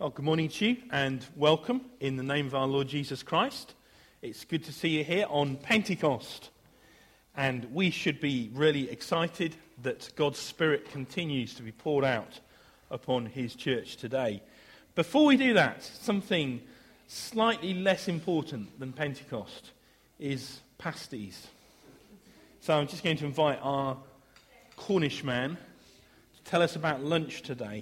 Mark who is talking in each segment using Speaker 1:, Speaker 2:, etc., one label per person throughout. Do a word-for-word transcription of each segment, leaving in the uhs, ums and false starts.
Speaker 1: Well, good morning to you and welcome in the name of our Lord Jesus Christ. It's good to see you here on Pentecost. And we should be really excited that God's Spirit continues to be poured out upon His church today. Before we do that, something slightly less important than Pentecost is pasties. So I'm just going to invite our Cornish man to tell us about lunch today.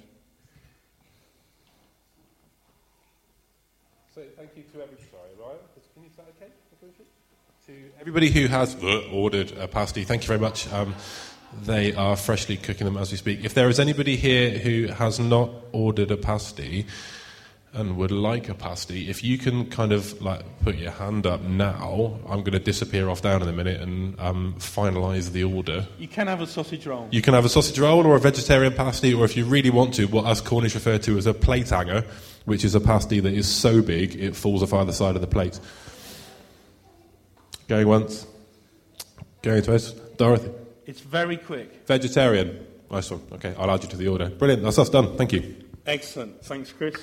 Speaker 2: So thank you to everybody. Sorry, Ryan, can you say okay? To everybody who has ordered a pasty, thank you very much. Um, they are freshly cooking them as we speak. If there is anybody here who has not ordered a pasty and would like a pasty, if you can kind of like put your hand up now, I'm going to disappear off down in a minute and um, finalise the order.
Speaker 1: You can have a sausage roll.
Speaker 2: You can have a sausage roll or a vegetarian pasty, or if you really want to, what us Cornish refer to as a plate hanger, which is a pasty that is so big it falls off either side of the plate. Going once. Going twice. Dorothy.
Speaker 1: It's very quick.
Speaker 2: Vegetarian. Nice one. Okay, I'll add you to the order. Brilliant. That's us done. Thank you.
Speaker 1: Excellent. Thanks, Chris.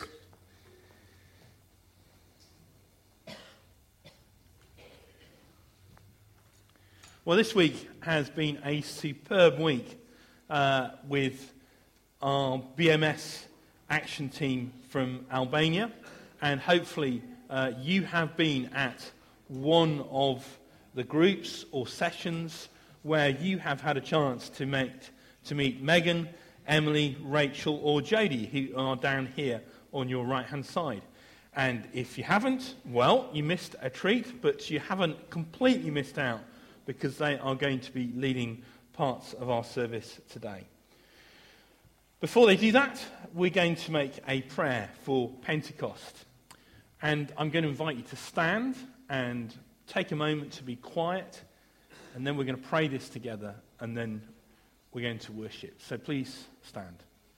Speaker 1: Well, this week has been a superb week uh, with our B M S action team from Albania, and hopefully uh, you have been at one of the groups or sessions where you have had a chance to make to meet Megan, Emily, Rachel, or Jodie, who are down here on your right-hand side. And if you haven't, well, you missed a treat, but you haven't completely missed out, because they are going to be leading parts of our service today. Before they do that, we're going to make a prayer for Pentecost. And I'm going to invite you to stand and take a moment to be quiet, and then we're going to pray this together, and then we're going to worship. So please stand.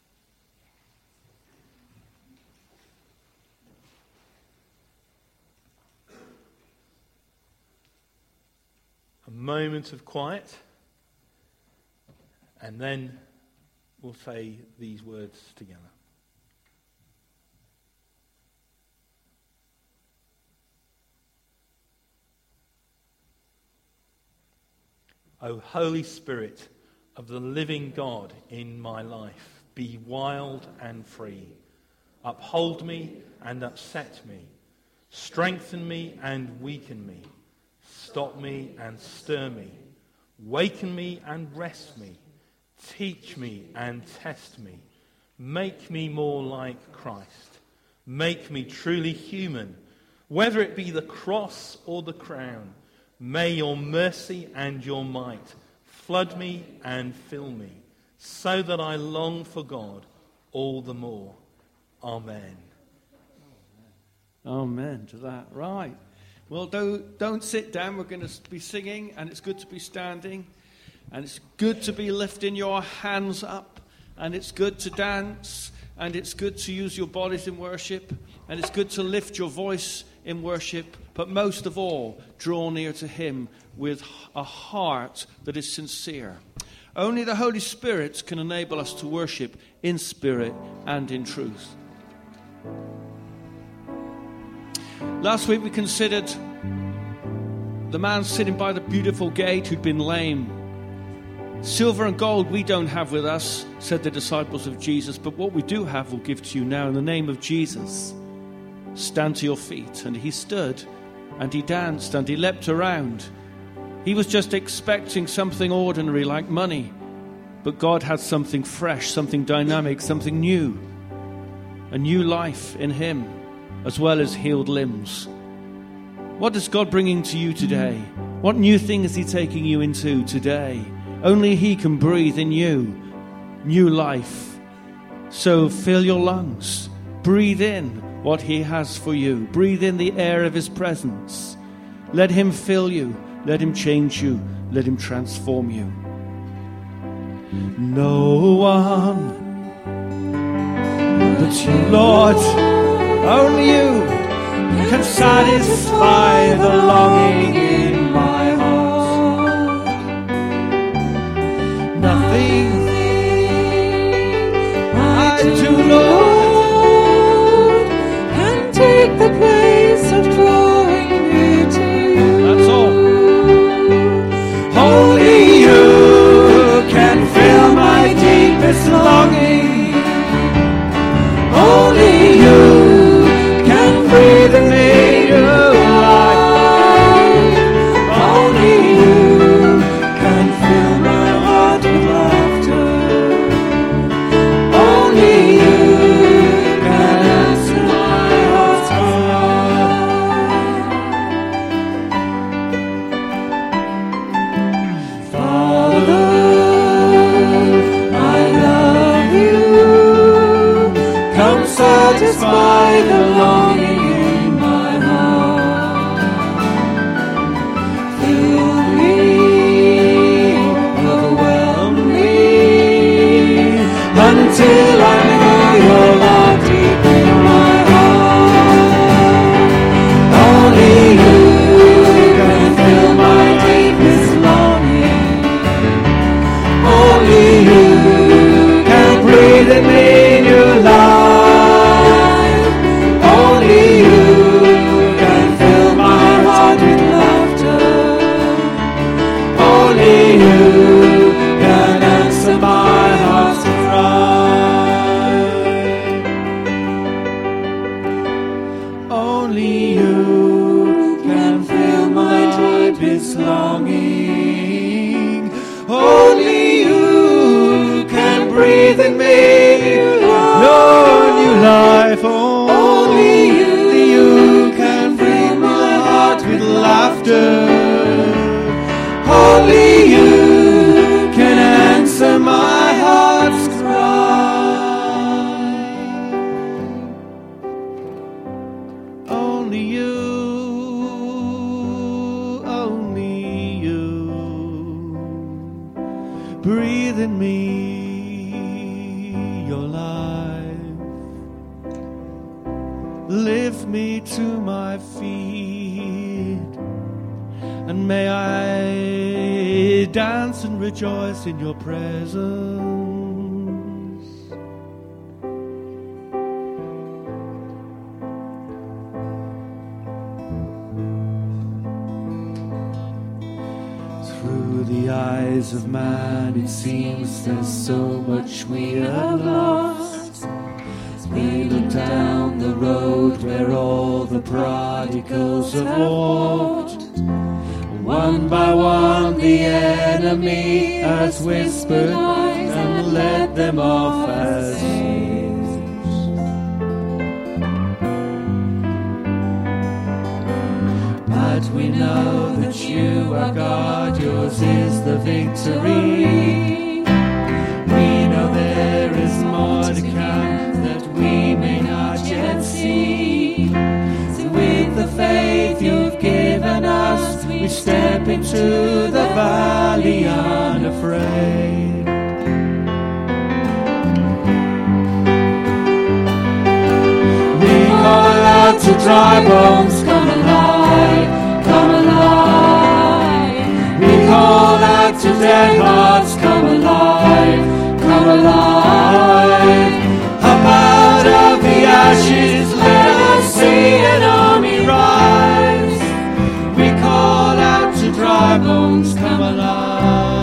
Speaker 1: A moment of quiet, and then we'll say these words together. O Holy Spirit of the living God in my life, be wild and free. Uphold me and upset me. Strengthen me and weaken me. Stop me and stir me. Waken me and rest me. Teach me and test me. Make me more like Christ. Make me truly human. Whether it be the cross or the crown, may your mercy and your might flood me and fill me, so that I long for God all the more. Amen.
Speaker 3: Amen to that. Right. Well, don't, don't sit down. We're going to be singing, and it's good to be standing, and it's good to be lifting your hands up, and it's good to dance, and it's good to use your bodies in worship, and it's good to lift your voice in worship, but most of all, draw near to Him with a heart that is sincere. Only the Holy Spirit can enable us to worship in spirit and in truth. Last week we considered the man sitting by the beautiful gate who'd been lame. Silver and gold we don't have with us, said the disciples of Jesus, but what we do have we'll give to you now in the name of Jesus. Stand to your feet. And he stood, and he danced, and he leapt around. He was just expecting something ordinary like money, but God had something fresh, something dynamic, something new. A new life in him, as well as healed limbs. What is God bringing to you today? What new thing is He taking you into today? Only He can breathe in you new life. So fill your lungs. Breathe in what He has for you. Breathe in the air of His presence. Let Him fill you. Let Him change you. Let Him transform you. No one but you, Lord. Only you can satisfy the longing in my heart. Nothing I do, Lord,
Speaker 4: satisfy the longing in my heart. Fill me, overwhelm me, until I know your love deep in my heart. Only you can fill my deepest longing. Only you can breathe in me new life. Only you can fill my heart with laughter. Only you can answer my heart's cry. Only you can fill my deepest longing. Only you can breathe in me no new life. Only you, you can fill my heart with laughter. Only you can answer my heart's cry. Only you, only you, breathe in me your life. Lift me to my feet, and may I dance and rejoice in your presence. Through the eyes of man it seems there's so much we have lost. We look down the road where all the prodigals have walked. One by one the enemy has whispered and led them off as slaves. But we know that you are God, yours is the victory. We know there is more to come that we may not yet see. So with the faith you've given us, we step into the valley unafraid. We call out to dry bones, come alive, come alive. We call out to dead hearts, come alive, come alive. Up out of the ashes, let us see an army rise. We call out to dry bones, come alive.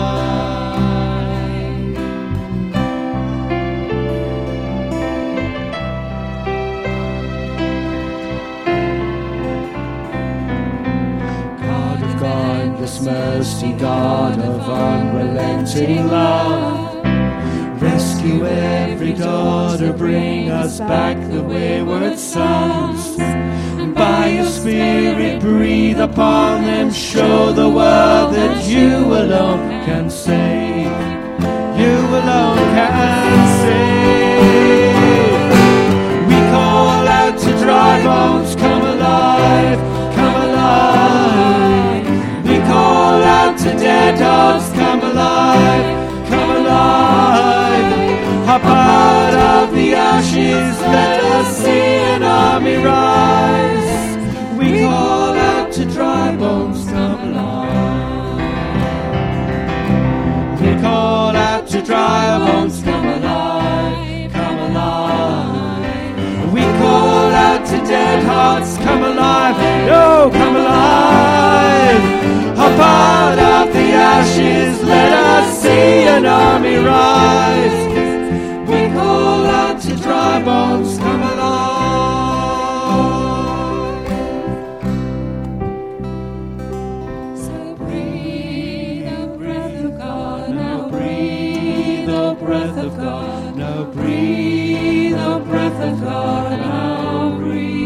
Speaker 4: God of godless mercy, God of unrelenting love, rescue every daughter, bring us back the wayward sons. And by your Spirit breathe upon them, show the world that you alone can save. You alone can save. We call out to dry bones, come alive, come alive. We call out to dead dogs, come alive, come alive. Up out of the ashes, let us see an army rise. We call out to dry bones, come alive. We call out to dry bones, come alive, come alive. We call out to dead hearts, come alive, oh, come alive. Up out of the ashes, let us see an army rise. We call out to dry bones, come alive. So breathe the breath of God, now breathe the breath of God, now breathe the breath of God, now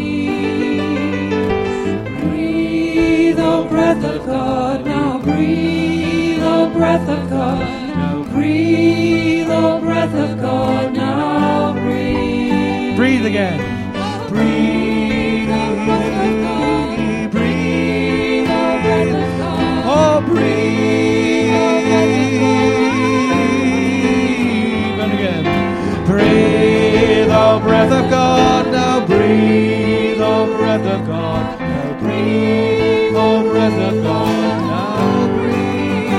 Speaker 4: breathe. Breathe the breath of God, now breathe the breath of God, now breathe the breath of God, now breathe. Breathe again. breathe, breathe, oh breathe, and again, breathe, oh breath of God, now breathe, oh breath of God, now breathe, oh breath of God, now breathe.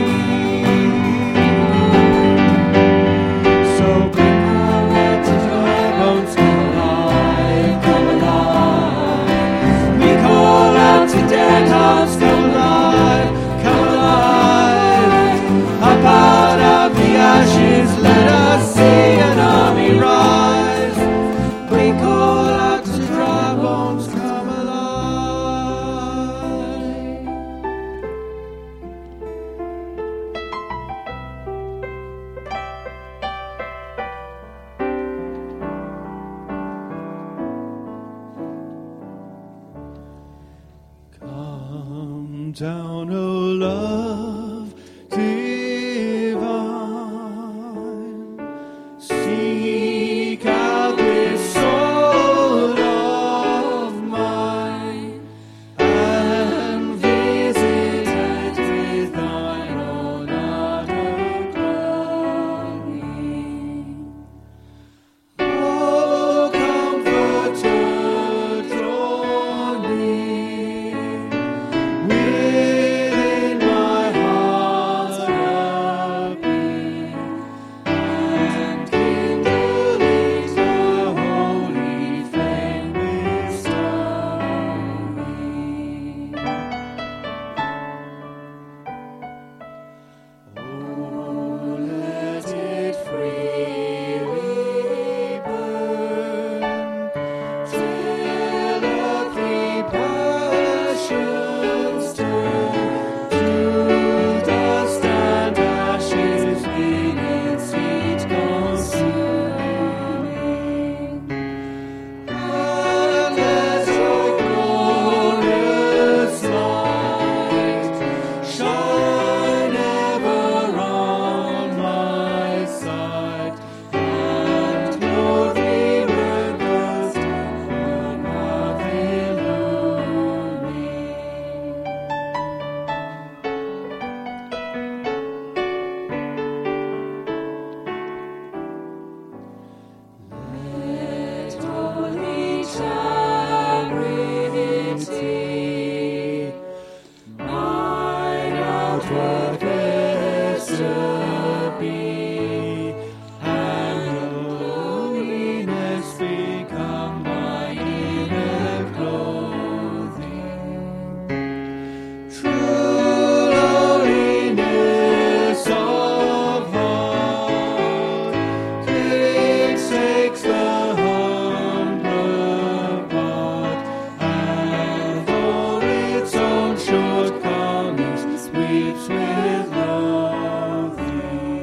Speaker 4: So bring our hearts to dry bones, come alive, come alive. We call out to dead hearts, come alive, come alive. Up out of the ashes, let us see an army rise. We call out to dry bones, come alive. Come down, O love divine, seek out this soul of mine, and visit it with thine own utter glory. Oh, Comforter, draw near. Within my heart appear, and kindle it a holy flame bestowing. Oh, let it freely burn, till earthly passions turn to dust and ashes in its heat consuming. And let your glorious light shine ever on my sight, and clothe me with the stone of illumining. Let holy charity mine outward vesture be, and lowliness become my inner clothing. True lowliness of heart takes, takes the humbler part, and for its own shortcomings weeps with loathing.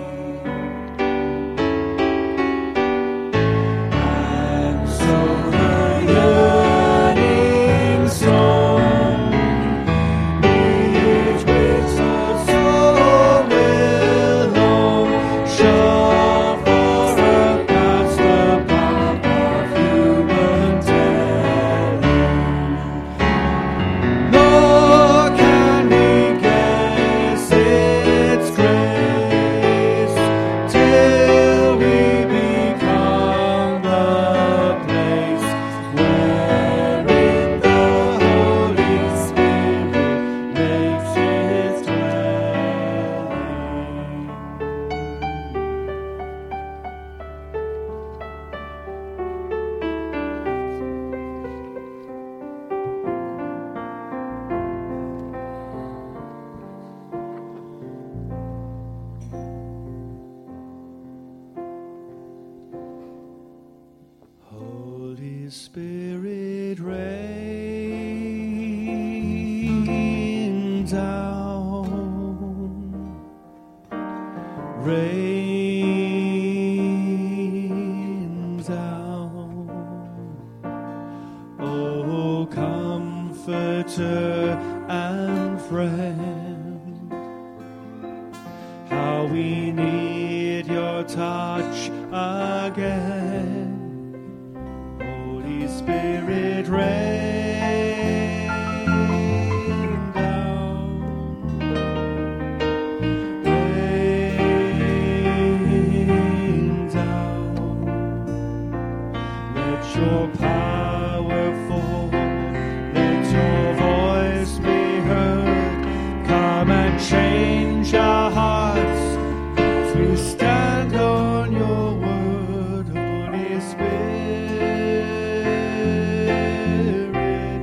Speaker 4: And so the yearning song, with which the soul will long, shall far outpass the pomp of human telling. Nor can we guess its grace till we become the place wherein the Holy Spirit makes his dwelling. Holy Spirit, rain down, rain down, oh Comforter and friend, how we need your touch again. Holy Spirit, rain down, rain down. Let your power fall, let your voice be heard. Come and change our hearts as we stand on your word, Holy Spirit.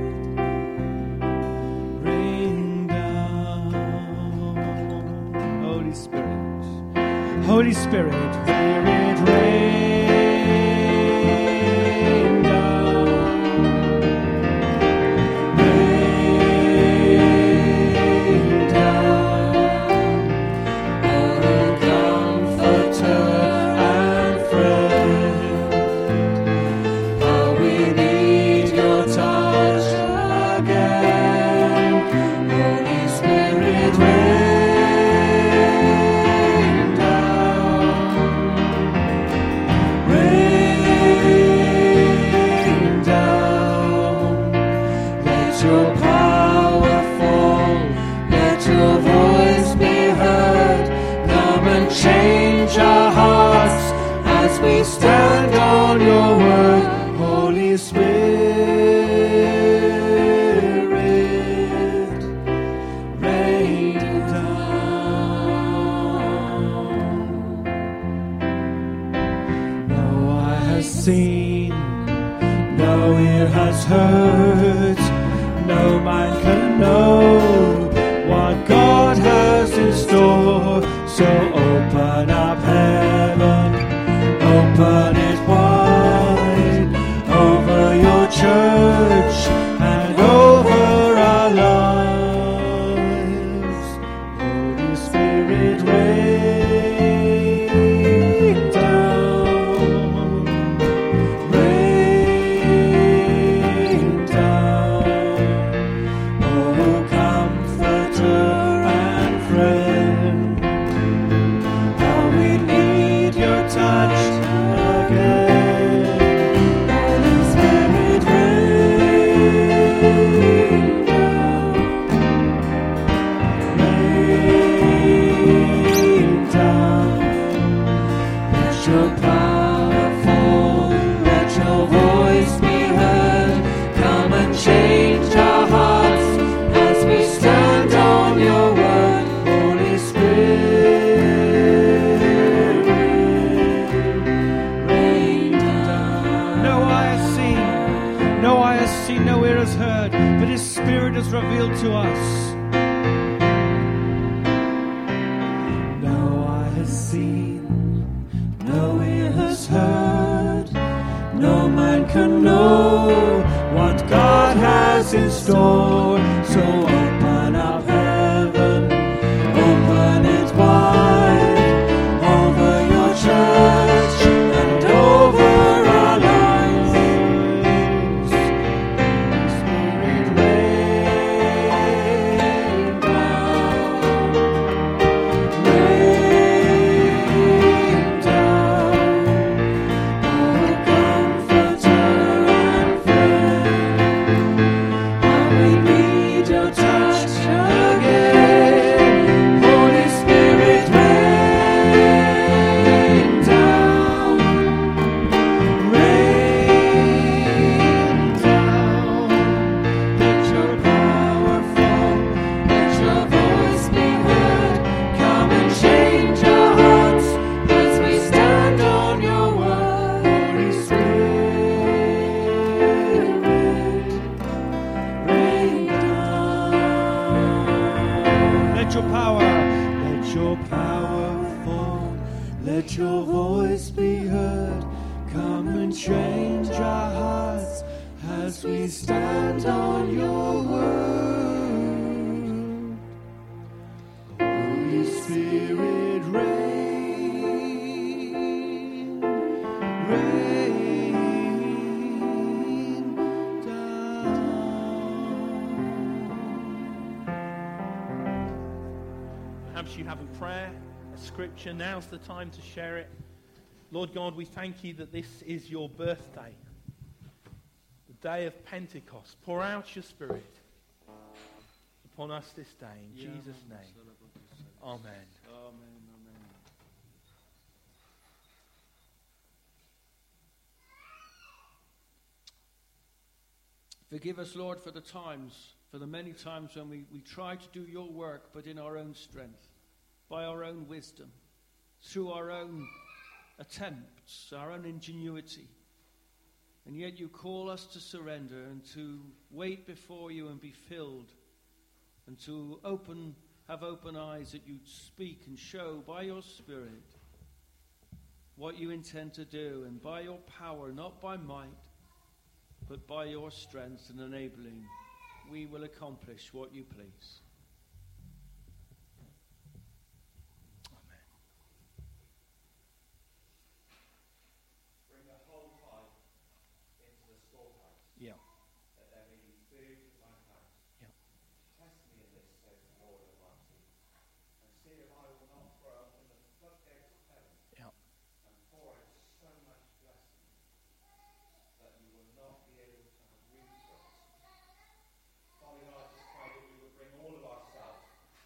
Speaker 4: Rain down, Holy Spirit, Holy Spirit, Spirit, rain down, rain down, oh comforter and friend. How we need your touch again, Holy Spirit, rain down, rain down. Let your power fall, let your voice be heard. Come and change our hearts as we stand on your word, Holy Spirit, rain down. No eye has seen, no ear has heard, no mind can know what God has in store. So open up heaven, open it wide over your church and over our lives. Holy Spirit, rain down, rain down, oh comforter and friend. How we need your touch again, Holy Spirit, rain down, rain down. Let your power fall, let your voice be heard. Come and change our hearts as we stand on your word, Holy Spirit, rain down.
Speaker 3: No eye has seen, no eye has seen, no ear has heard, but His Spirit has revealed to us.
Speaker 4: No eye has seen, no ear has heard, no man can know what God has in store. So open up heaven, open it wide over your church and over our lives. Holy Spirit, rain down, rain down, oh comforter and friend. How we need your touch again, Holy Spirit, rain down, rain down. Let your power fall, let your voice be heard. Come and change our hearts as we stand on your word, Holy Spirit, rain down.
Speaker 3: Let your power,
Speaker 4: Let your power fall, let your voice be heard. Come and change our hearts as we stand on your word. Holy Spirit, rain, rain down.
Speaker 1: Perhaps you have a prayer, a scripture. Now's the time to share it. Lord God, we thank you that this is your birthday. The the day of Pentecost. Pour out your Spirit upon us this day, in Jesus' name. Amen.
Speaker 3: Amen, amen. Forgive us, Lord, for the times, for the many times when we, we try to do your work, but in our own strength, by our own wisdom, through our own attempts, our own ingenuity. And yet you call us to surrender and to wait before you and be filled, and to open, have open eyes that you speak and show by your Spirit what you intend to do, and by your power, not by might, but by your strength and enabling, we will accomplish what you please.
Speaker 1: Amen.
Speaker 5: Bring the whole tithe into the storehouse,
Speaker 1: Yeah.
Speaker 5: that there may be food in my house.
Speaker 1: Yeah.
Speaker 5: Test me in this, says the Lord Almighty, and see if I will not throw open the floodgates of heaven
Speaker 1: Yeah.
Speaker 5: and pour out so much blessing that you will not be able to have room for it. Father God, I just pray that we would bring all of ourselves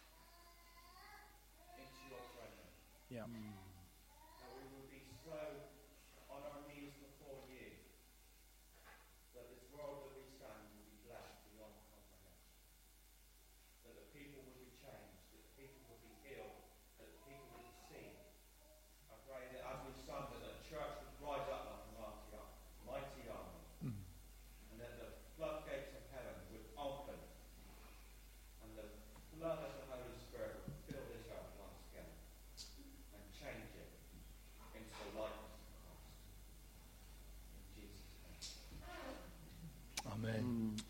Speaker 5: into your throne room.
Speaker 1: Yeah.
Speaker 5: That we would be so on our knees before you that this world that we stand will be blessed beyond comprehension. That the people would be changed, that the people would be healed, that the people would be seen. I pray that as we stand, that the church would rise up like a mighty army, mighty army,
Speaker 1: Mm.
Speaker 5: and that the floodgates of heaven would open, and the blood of the Holy Spirit would fill this earth once again and change it into the likeness of Christ. In Jesus' name.
Speaker 1: Amen.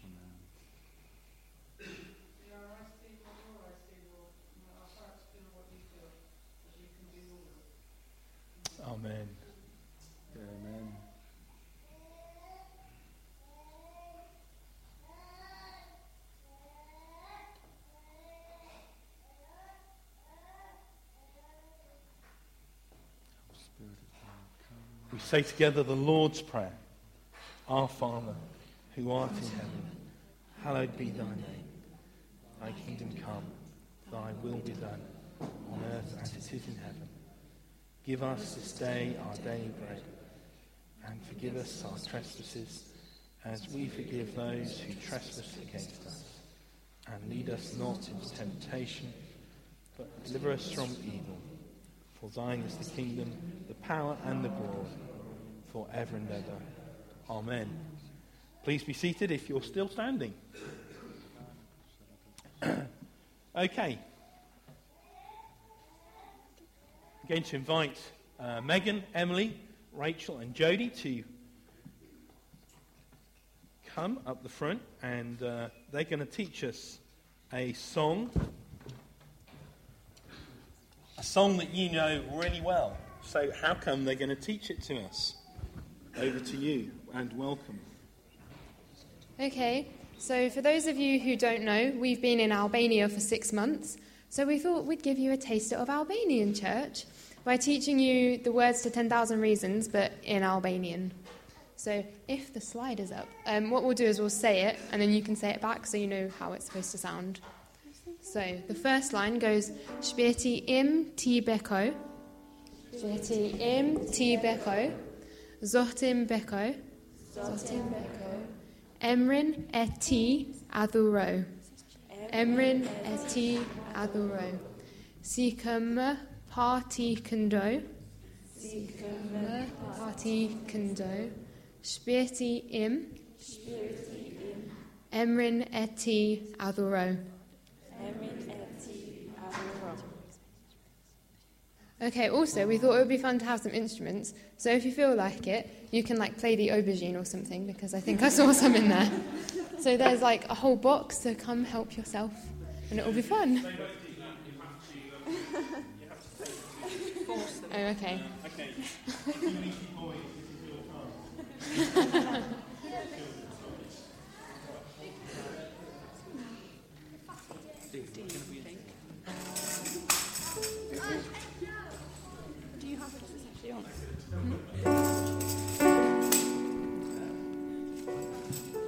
Speaker 6: We are right people, you're right people, and our hearts feel what you feel, that you can do all of it.
Speaker 1: Amen.
Speaker 3: Amen.
Speaker 1: We say together the Lord's Prayer. Our Father, who art in heaven, hallowed be thy name. Thy kingdom come, thy will be done, on earth as it is in heaven. Give us this day our daily bread, and forgive us our trespasses, as we forgive those who trespass against us. And lead us not into temptation, but deliver us from evil. For thine is the kingdom, the power and the glory, forever and ever. Amen. Please be seated if you're still standing. Okay. I'm going to invite uh, Megan, Emily, Rachel and Jodie to come up the front, and uh, they're going to teach us a song. A song that you know really well. So how come they're going to teach it to us? Over to you, and welcome.
Speaker 7: Okay, so for those of you who don't know, we've been in Albania for six months, so we thought we'd give you a taster of Albanian church by teaching you the words to ten thousand Reasons, but in Albanian. So if the slide is up, um, what we'll do is we'll say it, and then you can say it back so you know how it's supposed to sound. So the first line goes, Shpirti im ti beko, Shpirti im ti beko, Zotim beko, Zotim beko, Emrin e ti adhuro, Emrin e ti adhuro, Sikëm parti këndoj, Sikëm parti këndoj, Shpirti im, Emrin e ti adhuro. Okay, also, we thought it would be fun to have some instruments, so if you feel like it, you can, like, play the aubergine or something, because I think I saw some in there. So there's, like, a whole box, so come help yourself, and it will be fun. Oh, okay.
Speaker 6: Do you have it actually on?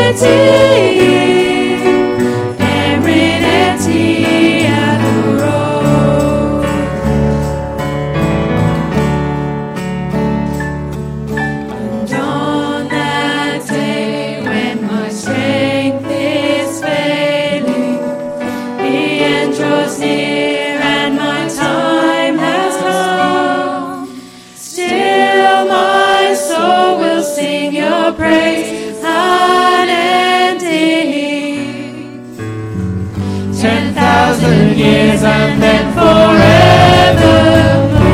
Speaker 4: Years and then forevermore.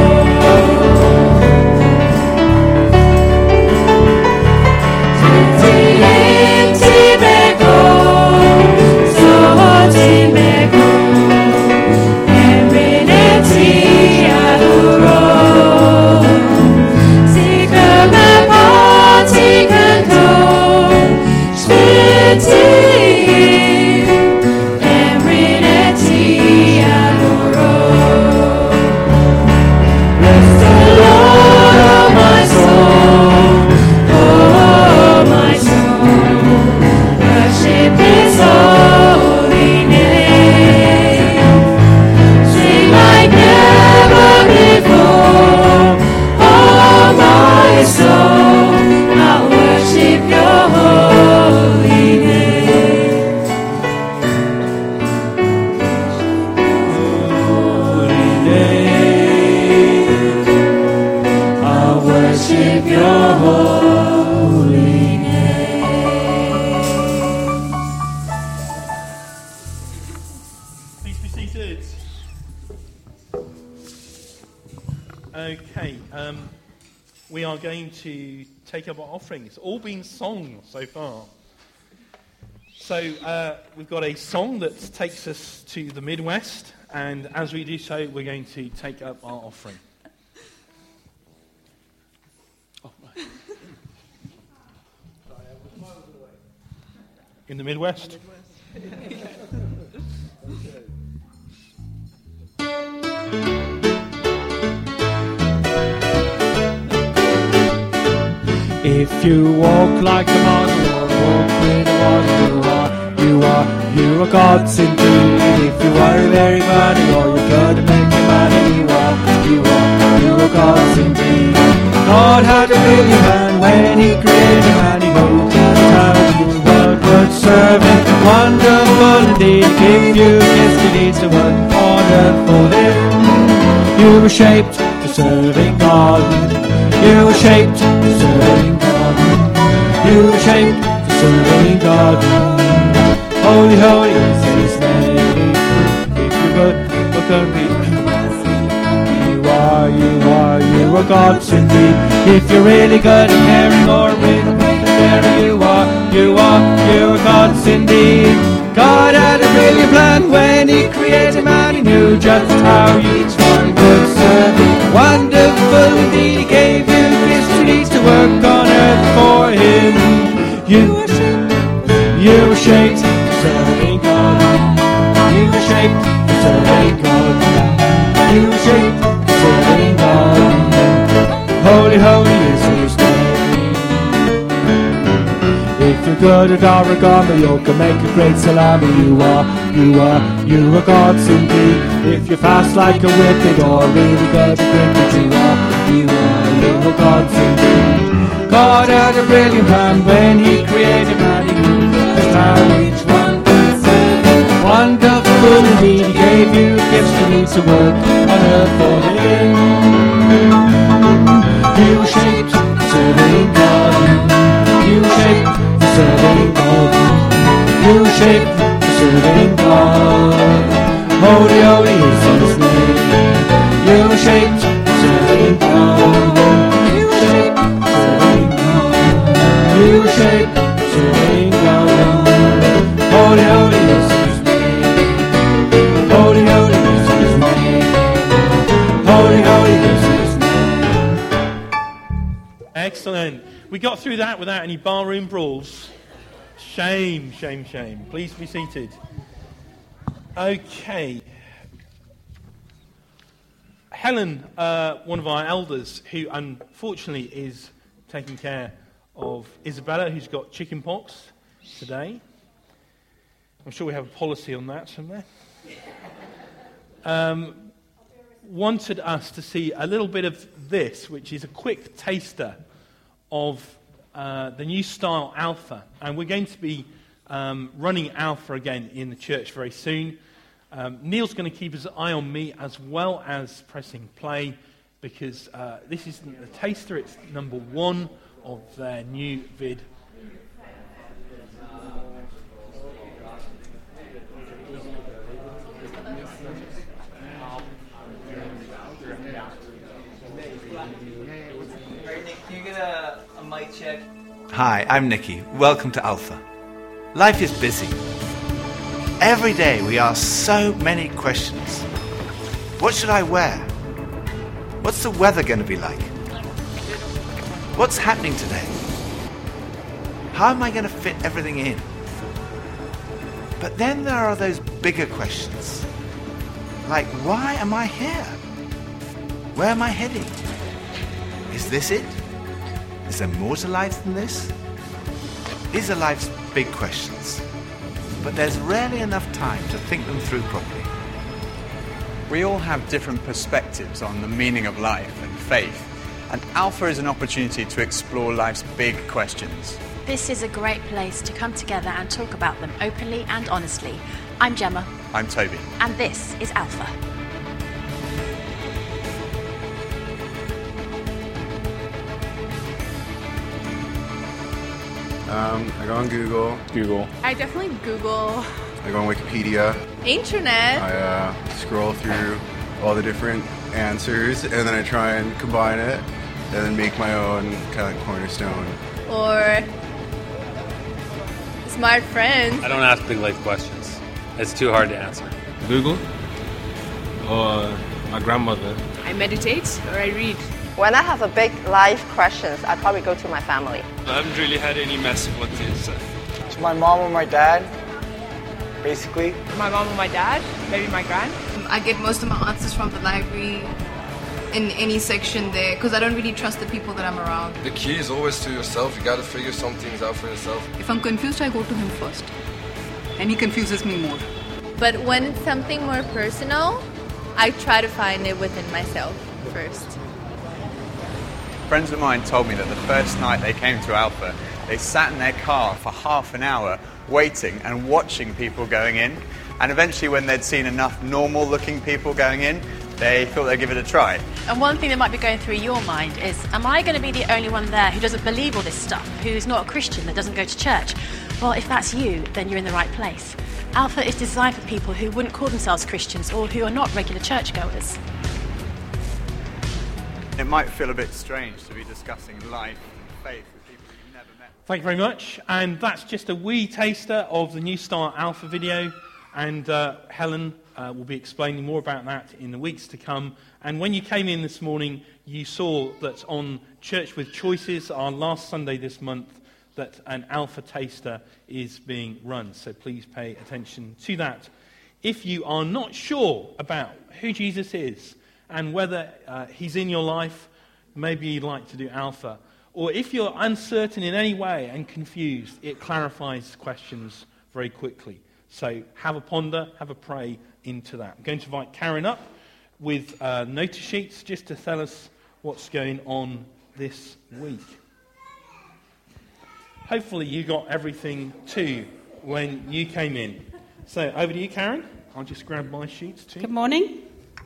Speaker 1: Okay, um, we are going to take up our offering. It's all been song so far. So uh, we've got a song that takes us to the Midwest, and as we do so, we're going to take up our offering. Oh, right. In the Midwest?
Speaker 4: If you walk like a model or walk with a model, you are, you are, you are God's indeed. If you are very funny or you're good at making money, you are, you are, you are God's indeed. God had a million man when he created man, he knew just how the world would serve him. Wonderful indeed, if you guess you need to work harder for him. You were shaped for serving God. You were shaped for serving God. You were shaped for serving God. Holy, holy is His name. If you're good, look at me. You are, you are, you are God's indeed. If you're really good at caring or really caring, you are, you are, you are God's indeed. God had a brilliant plan when He created man. He knew just how each one would serve Him. Wonderful indeed, He gave you gifts you need to work on earth for Him. You were shaped, you were shaped for serving God. You were shaped for serving God. You were shaped for serving God. Holy, holy is His name. If you're good at origami, you can make a great salami. You are, you are, you are God's indeed. If you're fast like a whippet or really good at cricket, you are, you are, you are God's indeed. God had a brilliant plan when He created man. He knew just how each one would serve Him. Wonderful indeed, He gave you gifts you need to work on earth for Him. You were shaped for serving God. You were shaped for serving God. You were shaped for serving God. Holy, holy is His name. You were shaped for serving God. You were shaped for serving God. You were shaped for serving God. Holy, holy is His name. Holy, holy is His name. Holy, holy is His name.
Speaker 1: Excellent. We got through that without any barroom brawls. Shame, shame, shame. Please be seated. Okay. Helen, uh, one of our elders, who unfortunately is taking care of Isabella, who's got chicken pox, today. I'm sure we have a policy on that somewhere. Um, wanted us to see a little bit of this, which is a quick taster of uh, the New Style Alpha. And we're going to be um, running Alpha again in the church very soon. Um, Neil's going to keep his eye on me as well as pressing play, because uh, this isn't the taster, it's number one of their new vid.
Speaker 8: Can you get a, a mic check?
Speaker 9: Hi, I'm Nicky. Welcome to Alpha. Life is busy. Every day we ask so many questions. What should I wear? What's the weather going to be like? What's happening today? How am I going to fit everything in? But then there are those bigger questions. Like, why am I here? Where am I heading? Is this it? Is there more to life than this? These are life's big questions. But there's rarely enough time to think them through properly.
Speaker 10: We all have different perspectives on the meaning of life and faith, and Alpha is an opportunity to explore life's big questions.
Speaker 11: This is a great place to come together and talk about them openly and honestly. I'm Gemma.
Speaker 10: I'm Toby.
Speaker 11: And this is Alpha.
Speaker 12: Um, I go on Google.
Speaker 13: Google.
Speaker 14: I definitely Google.
Speaker 12: I go on Wikipedia.
Speaker 14: Internet.
Speaker 12: I uh, scroll through all the different answers, and then I try and combine it, and then make my own kind of like cornerstone.
Speaker 14: Or smart friends.
Speaker 13: I don't ask big life questions. It's too hard to answer.
Speaker 15: Google or my grandmother.
Speaker 16: I meditate or I read.
Speaker 17: When I have a big life questions, I probably go to my family.
Speaker 18: I haven't really had any massive ones yet. So.
Speaker 19: It's my mom or my dad, basically.
Speaker 16: My mom or my dad, maybe my gran.
Speaker 20: I get most of my answers from the library in any section there because I don't really trust the people that I'm around.
Speaker 21: The key is always to yourself. You got to figure some things out for yourself.
Speaker 20: If I'm confused, I go to him first. And he confuses me more.
Speaker 14: But when it's something more personal, I try to find it within myself first.
Speaker 10: Friends of mine told me that the first night they came to Alpha, they sat in their car for half an hour waiting and watching people going in. And eventually, when they'd seen enough normal-looking people going in, they thought they'd give it a try.
Speaker 11: And one thing that might be going through your mind is, am I going to be the only one there who doesn't believe all this stuff, who's not a Christian, that doesn't go to church? Well, if that's you, then you're in the right place. Alpha is designed for people who wouldn't call themselves Christians or who are not regular churchgoers.
Speaker 10: It might feel a bit strange to be discussing life and faith with people that you've never met.
Speaker 1: Thank you very much. And that's just a wee taster of the New Style Alpha video. And uh, Helen uh, will be explaining more about that in the weeks to come. And when you came in this morning, you saw that on Church with Choices, our last Sunday this month, that an Alpha taster is being run. So please pay attention to that. If you are not sure about who Jesus is, and whether uh, he's in your life, maybe you'd like to do Alpha. Or if you're uncertain in any way and confused, it clarifies questions very quickly. So have a ponder, have a pray into that. I'm going to invite Karen up with uh, notice sheets just to tell us what's going on this week. Hopefully you got everything too when you came in. So over to you, Karen. I'll just grab my sheets too.
Speaker 22: Good morning.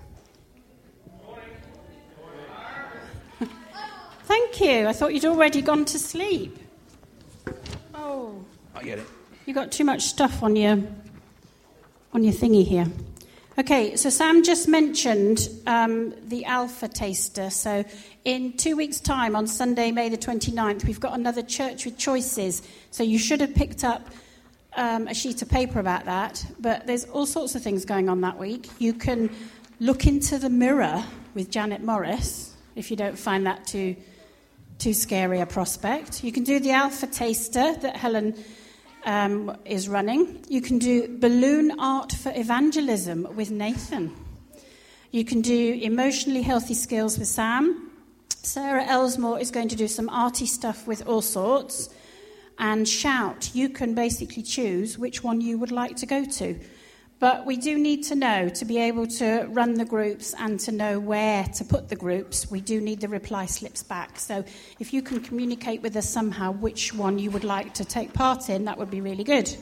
Speaker 22: Thank you. I thought you'd already gone to sleep. Oh.
Speaker 1: I get it.
Speaker 22: You got too much stuff on your on your thingy here. Okay, so Sam just mentioned um, the Alpha taster. So in two weeks' time, on Sunday, May the twenty-ninth, we've got another Church with Choices. So you should have picked up um, a sheet of paper about that. But there's all sorts of things going on that week. You can look into the mirror with Janet Morris, if you don't find that too... too scary a prospect. You can do the Alpha taster that Helen um, is running. You can do balloon art for evangelism with Nathan. You can do emotionally healthy skills with Sam. Sarah Elsmore is going to do some arty stuff with All Sorts. and shout. You can basically choose which one you would like to go to. But we do need to know, to be able to run the groups and to know where to put the groups, we do need the reply slips back. So if you can communicate with us somehow which one you would like to take part in, that would be really good.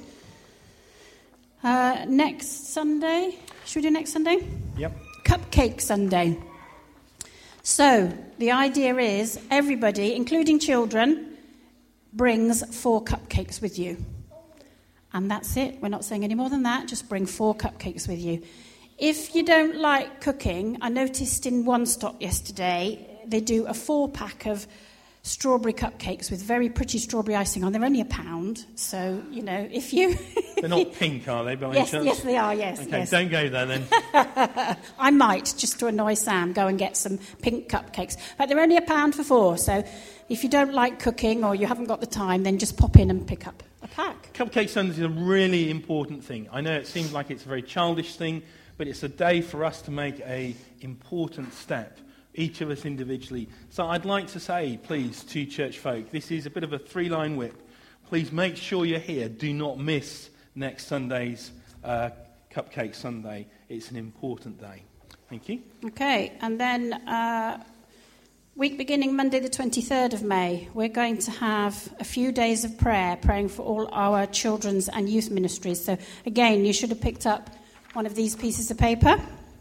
Speaker 22: Uh, next Sunday, should we do next Sunday?
Speaker 1: Yep.
Speaker 22: Cupcake Sunday. So the idea is everybody, including children, brings four cupcakes with you. And that's it. We're not saying any more than that. Just bring four cupcakes with you. If you don't like cooking, I noticed in One Stop yesterday, they do a four-pack of strawberry cupcakes with very pretty strawberry icing on. They're only a pound. So, you know, if you...
Speaker 1: They're not pink, are they, by any
Speaker 22: yes,
Speaker 1: chance?
Speaker 22: Yes, they are, yes.
Speaker 1: Okay,
Speaker 22: yes.
Speaker 1: Don't go there then.
Speaker 22: I might, just to annoy Sam, go and get some pink cupcakes. But they're only a pound for four. So if you don't like cooking or you haven't got the time, then just pop in and pick up a pack.
Speaker 1: Cupcake Sunday is a really important thing. I know it seems like it's a very childish thing, but it's a day for us to make a important step, each of us individually. So I'd like to say, please, to church folk, this is a bit of a three-line whip. Please make sure you're here. Do not miss next Sunday's uh, Cupcake Sunday. It's an important day. Thank you.
Speaker 22: Okay, and then uh, week beginning Monday the twenty-third of May, we're going to have a few days of prayer, praying for all our children's and youth ministries. So again, you should have picked up one of these pieces of paper.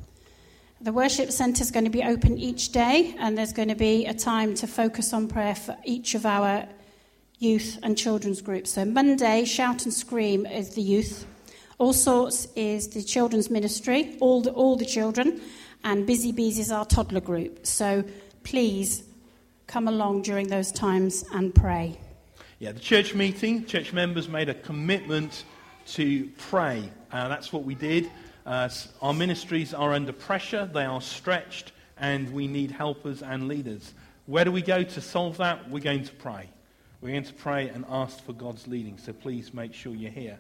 Speaker 22: The worship centre is going to be open each day, and there's going to be a time to focus on prayer for each of our youth and children's groups. So Monday, Shout and Scream is the youth. All Sorts is the children's ministry, all the, all the children. And Busy Bees is our toddler group. So please come along during those times and pray.
Speaker 1: Yeah, the church meeting, church members made a commitment to pray. Uh, that's what we did. Uh, our ministries are under pressure, they are stretched, and we need helpers and leaders. Where do we go to solve that? We're going to pray. We're going to pray and ask for God's leading, so please make sure you're here.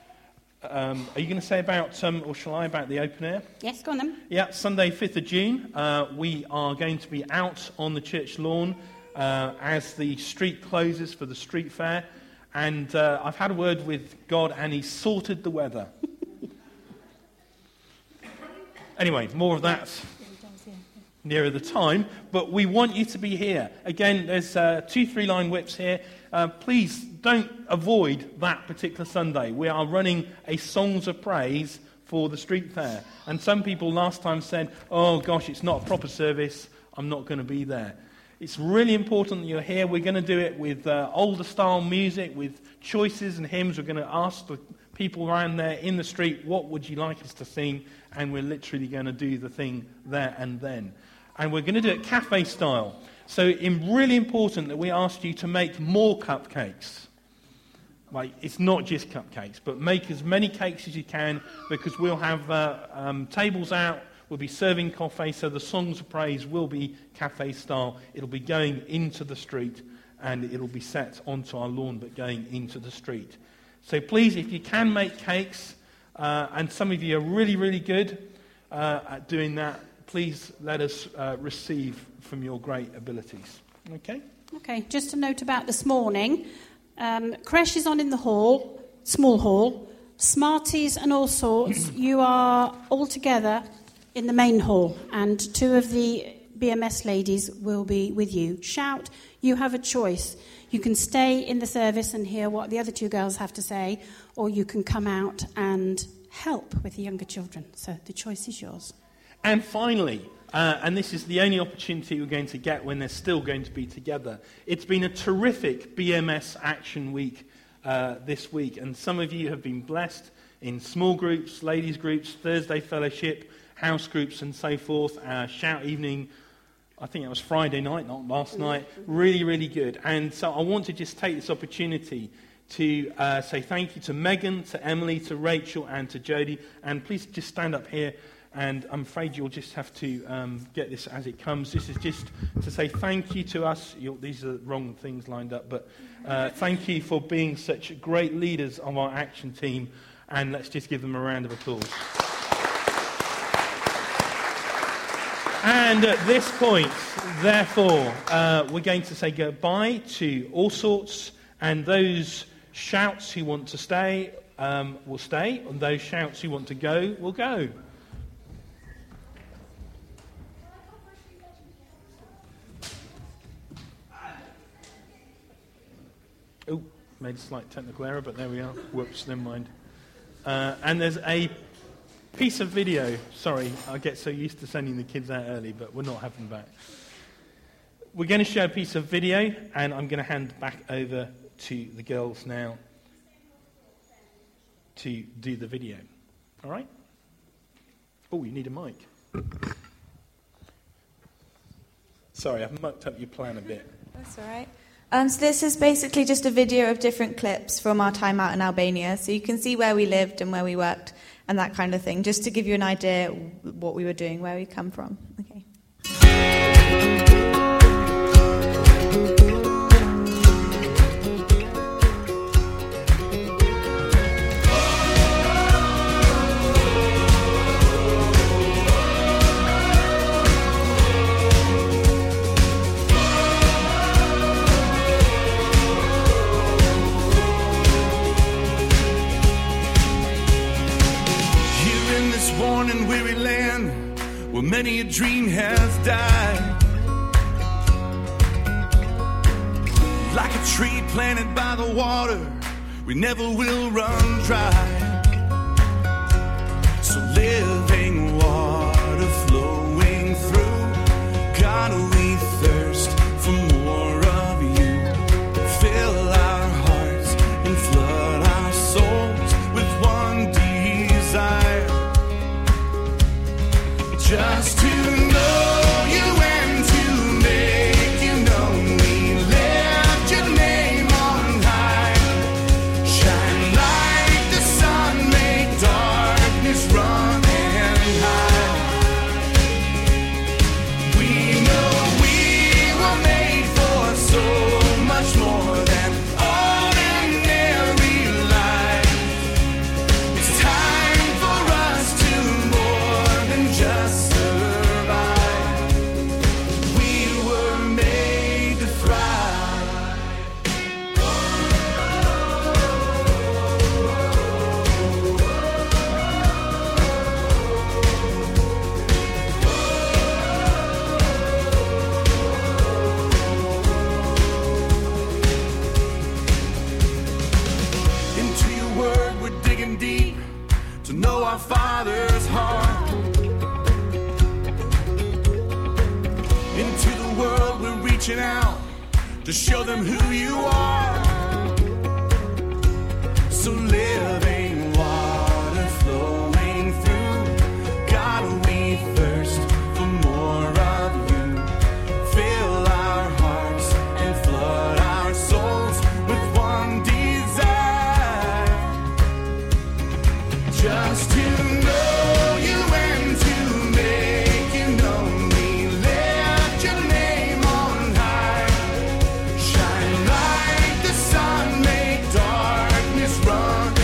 Speaker 1: Um, are you going to say about, um, or shall I, about the open air?
Speaker 22: Yes, go on then.
Speaker 1: Yeah, Sunday, fifth of June, uh, we are going to be out on the church lawn uh, as the street closes for the street fair. And uh, I've had a word with God, and He's sorted the weather. Anyway, more of that nearer the time, but we want you to be here. Again, there's uh, two three-line whips here. Uh, please don't avoid that particular Sunday. We are running a Songs of Praise for the street fair. And some people last time said, oh gosh, it's not a proper service, I'm not going to be there. It's really important that you're here. We're going to do it with uh, older style music, with choices and hymns. We're going to ask the people around there in the street, what would you like us to sing? And we're literally going to do the thing there and then. And we're going to do it cafe style. So it's really important that we ask you to make more cupcakes. Like, it's not just cupcakes, but make as many cakes as you can, because we'll have uh, um, tables out, we'll be serving coffee, so the Songs of Praise will be cafe style. It'll be going into the street, and it'll be set onto our lawn, but going into the street. So please, if you can make cakes, uh, and some of you are really, really good uh, at doing that, please let us uh, receive from your great abilities. Okay?
Speaker 22: Okay, just a note about this morning. Um, creche is on in the hall, small hall. Smarties and All Sorts, you are all together in the main hall, and two of the B M S ladies will be with you. Shout, you have a choice. You can stay in the service and hear what the other two girls have to say, or you can come out and help with the younger children. So the choice is yours.
Speaker 1: And finally, uh, and this is the only opportunity we're going to get when they're still going to be together, it's been a terrific B M S Action Week uh, this week, and some of you have been blessed in small groups, ladies groups, Thursday fellowship, house groups and so forth, uh, shout evening, I think it was Friday night, not last night, really, really good. And so I want to just take this opportunity to uh, say thank you to Megan, to Emily, to Rachel and to Jodie, and please just stand up here. And I'm afraid you'll just have to um, get this as it comes. This is just to say thank you to us. You'll, these are the wrong things lined up, but uh, thank you for being such great leaders of our action team. And let's just give them a round of applause. And at this point, therefore, uh, we're going to say goodbye to All Sorts And those shouts who want to stay um, will stay, and those shouts who want to go will go. Oh, made a slight technical error, but there we are. Whoops, never mind. Uh, and there's a piece of video. Sorry, I get so used to sending the kids out early, but we're not having back. We're going to show a piece of video, and I'm going to hand back over to the girls now to do the video. All right? Oh, you need a mic. Sorry, I've mucked up your plan a bit.
Speaker 2: That's all right. Um, so this is basically just a video of different clips from our time out in Albania. So you can see where we lived and where we worked and that kind of thing, just to give you an idea what we were doing, where we come from. Okay.
Speaker 5: Where many a dream has died, like a tree planted by the water, we never will run dry. So living water flowing through, God, we thirst for more of you. Fill our hearts and flood our souls with one desire, just to know you and to make you known. We lift your name on high. Shine like the sun, make darkness run and hide. We know we were made for so much more than ordinary life. It's time for us to more than just Father's heart. Into the world we're reaching out to show them who you are. So living water flowing through, God, we thirst for more of you. Fill our hearts and flood our souls with one desire, just to know you and to make you known. We lift your name on high. Shine like the sun, make darkness run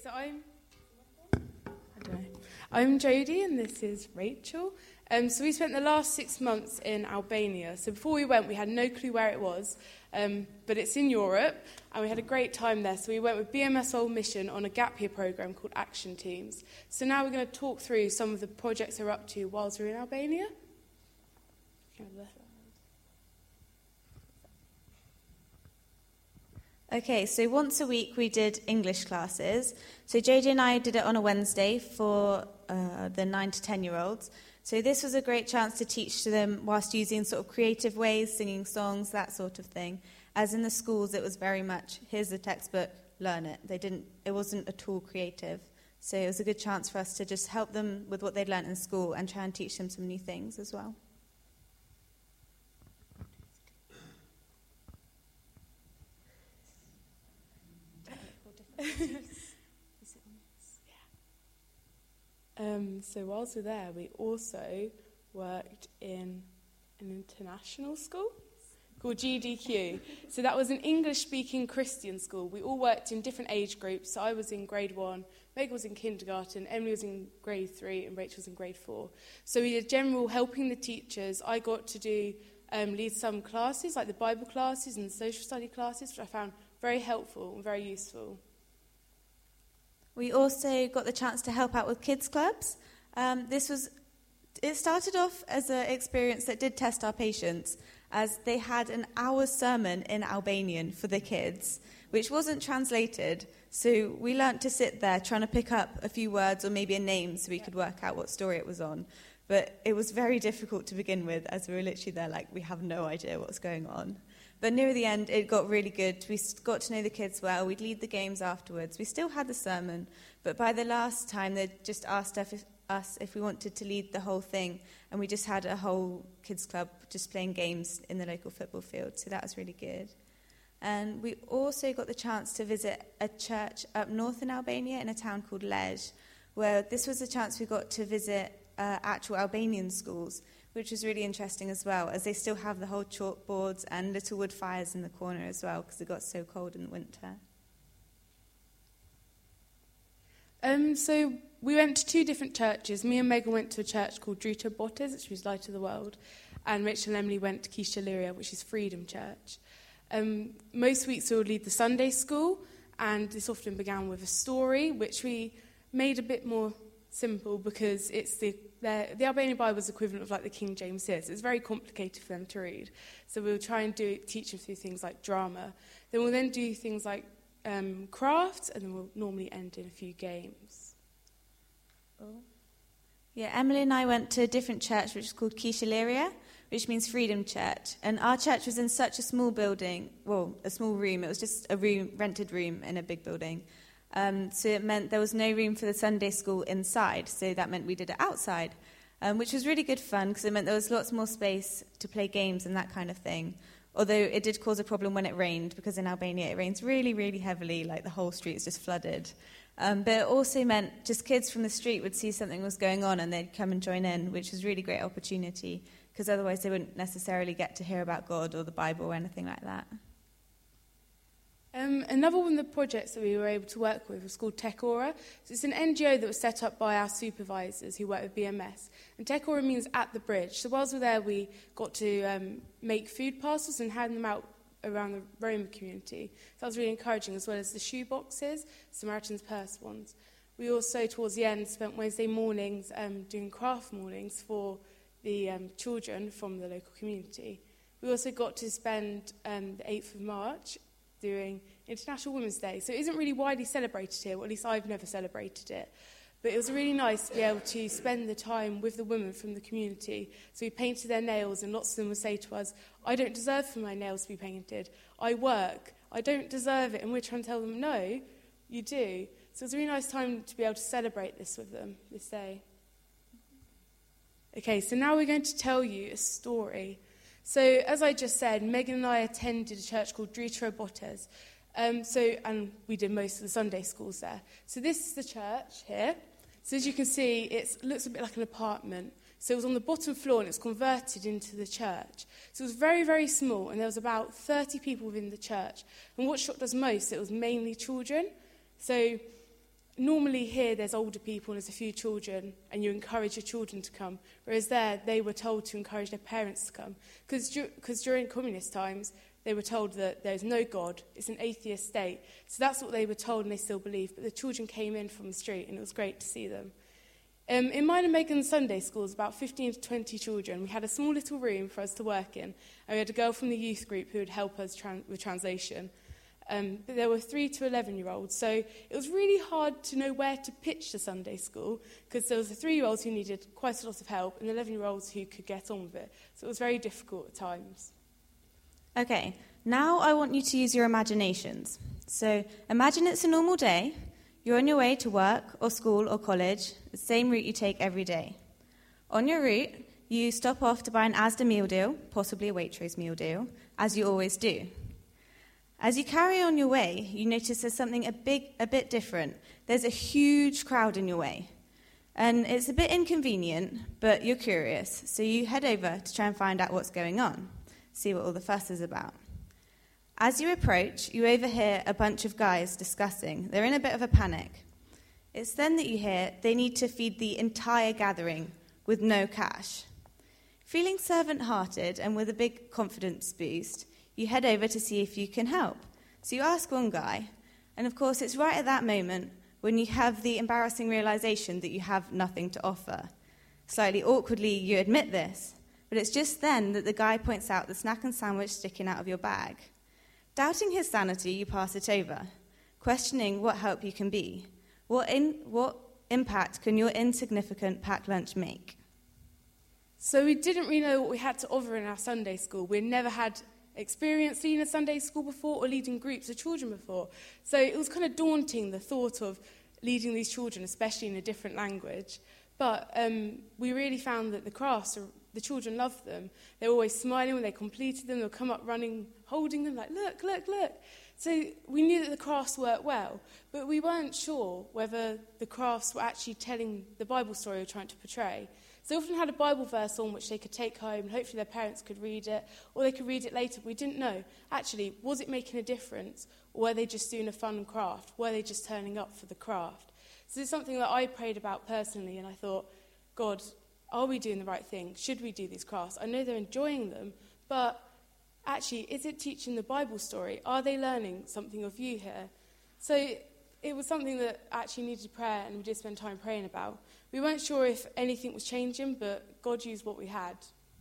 Speaker 3: so I'm I don't know. I'm Jodie and this is Rachel. Um, so we spent the last six months in Albania. So before we went, we had no clue where it was, um, but it's in Europe, and we had a great time there. So we went with B M S World Mission on a gap year program called Action Teams. So now we're going to talk through some of the projects we're up to whilst we're in Albania.
Speaker 2: Okay, so once a week we did English classes. So Jodie and I did it on a Wednesday for uh, the nine to ten year olds. So this was a great chance to teach to them whilst using sort of creative ways, singing songs, that sort of thing. As in the schools, it was very much, here's the textbook, learn it. They didn't, it wasn't at all creative. So it was a good chance for us to just help them with what they'd learnt in school and try and teach them some new things as well.
Speaker 3: um, so whilst we're there, we also worked in an international school called G D Q. So that was an English-speaking Christian school. We all worked in different age groups. So I was in grade one, Meg was in kindergarten, Emily was in grade three, and Rachel was in grade four. So we did general helping the teachers. I got to do um, lead some classes, like the Bible classes and the social study classes, which I found very helpful and very useful.
Speaker 2: We also got the chance to help out with kids' clubs. Um, this was, it started off as an experience that did test our patience, as they had an hour's sermon in Albanian for the kids, which wasn't translated. So we learnt to sit there trying to pick up a few words or maybe a name so we could work out what story it was on. But it was very difficult to begin with, as we were literally there like, we have no idea what's going on. But near the end, it got really good. We got to know the kids well. We'd lead the games afterwards. We still had the sermon, but by the last time, they just asked us if we wanted to lead the whole thing, and we just had a whole kids club just playing games in the local football field, so that was really good. And we also got the chance to visit a church up north in Albania in a town called Lej, where this was a chance we got to visit uh, actual Albanian schools, which was really interesting as well, as they still have the whole chalkboards and little wood fires in the corner as well, because it got so cold in the winter.
Speaker 3: Um, so we went to two different churches. Me and Megan went to a church called Drita Botes, which was Light of the World, and Rachel and Emily went to Kisha Liria, which is Freedom Church. Um, most weeks we would lead the Sunday school, and this often began with a story, which we made a bit more simple because it's the the, the Albanian Bible is equivalent of like the King James is. It's very complicated for them to read. So we'll try and do teach them through things like drama. Then we'll then do things like um, crafts, and then we'll normally end in a few games.
Speaker 2: Oh. Yeah, Emily and I went to a different church which is called Kisha Liria, which means Freedom Church. And our church was in such a small building, well, a small room. It was just a room, rented room in a big building. Um, so it meant there was no room for the Sunday school inside, so that meant we did it outside, um, which was really good fun because it meant there was lots more space to play games and that kind of thing. Although it did cause a problem when it rained, because in Albania it rains really, really heavily, like the whole street is just flooded. Um, but it also meant just kids from the street would see something was going on and they'd come and join in, which was a really great opportunity, because otherwise they wouldn't necessarily get to hear about God or the Bible or anything like that.
Speaker 3: Um, another one of the projects that we were able to work with was called Techora. So it's an N G O that was set up by our supervisors who work with B M S. And Techora means at the bridge. So whilst we were there, we got to um, make food parcels and hand them out around the Roma community. So that was really encouraging, as well as the shoe boxes, Samaritan's Purse ones. We also, towards the end, spent Wednesday mornings um, doing craft mornings for the um, children from the local community. We also got to spend um, the eighth of March doing International Women's Day. So it isn't really widely celebrated here, or at least I've never celebrated it. But it was really nice to be able to spend the time with the women from the community. So we painted their nails, and lots of them would say to us, I don't deserve for my nails to be painted. I work. I don't deserve it. And we're trying to tell them, no, you do. So it was a really nice time to be able to celebrate this with them this day. Okay, so now we're going to tell you a story. So, as I just said, Megan and I attended a church called Drita Botes. Um, so, and we did most of the Sunday schools there. So this is the church here. So as you can see, it looks a bit like an apartment. So it was on the bottom floor and it's converted into the church. So it was very, very small, and there was about thirty people within the church. And what shocked us most, it was mainly children. So normally here there's older people and there's a few children and you encourage your children to come, whereas there they were told to encourage their parents to come. Because du- during communist times, they were told that there's no God, it's an atheist state. So that's what they were told and they still believe. But the children came in from the street and it was great to see them. Um, in mine and Megan's Sunday schools, about fifteen to twenty children, we had a small little room for us to work in. And we had a girl from the youth group who would help us tran- with translation. Um, but there were three to eleven-year-olds, so it was really hard to know where to pitch the Sunday school because there was the three-year-olds who needed quite a lot of help and the eleven-year-olds who could get on with it. So it was very difficult at times.
Speaker 2: Okay, now I want you to use your imaginations. So imagine it's a normal day. You're on your way to work or school or college, the same route you take every day. On your route, you stop off to buy an Asda meal deal, possibly a Waitrose meal deal, as you always do. As you carry on your way, you notice there's something a, big, a bit different. There's a huge crowd in your way. And it's a bit inconvenient, but you're curious, so you head over to try and find out what's going on, see what all the fuss is about. As you approach, you overhear a bunch of guys discussing. They're in a bit of a panic. It's then that you hear they need to feed the entire gathering with no cash. Feeling servant-hearted and with a big confidence boost, you head over to see if you can help. So you ask one guy, and of course it's right at that moment when you have the embarrassing realization that you have nothing to offer. Slightly awkwardly, you admit this, but it's just then that the guy points out the snack and sandwich sticking out of your bag. Doubting his sanity, you pass it over, questioning what help you can be. What, in, what impact can your insignificant packed lunch make?
Speaker 3: So we didn't really know what we had to offer in our Sunday school. We'd never had experience leading a Sunday school before or leading groups of children before. So it was kind of daunting, the thought of leading these children, especially in a different language. But um, we really found that the crafts, the children loved them. They were always smiling when they completed them. They'll come up running, holding them like, look, look, look. So we knew that the crafts worked well, but we weren't sure whether the crafts were actually telling the Bible story we were trying to portray. So they often had a Bible verse on which they could take home, and hopefully their parents could read it, or they could read it later. We didn't know. Actually, was it making a difference, or were they just doing a fun craft? Were they just turning up for the craft? So it's something that I prayed about personally, and I thought, God, are we doing the right thing? Should we do these crafts? I know they're enjoying them, but actually, is it teaching the Bible story? Are they learning something of you here? So it was something that actually needed prayer, and we did spend time praying about. We weren't sure if anything was changing, but God used what we had.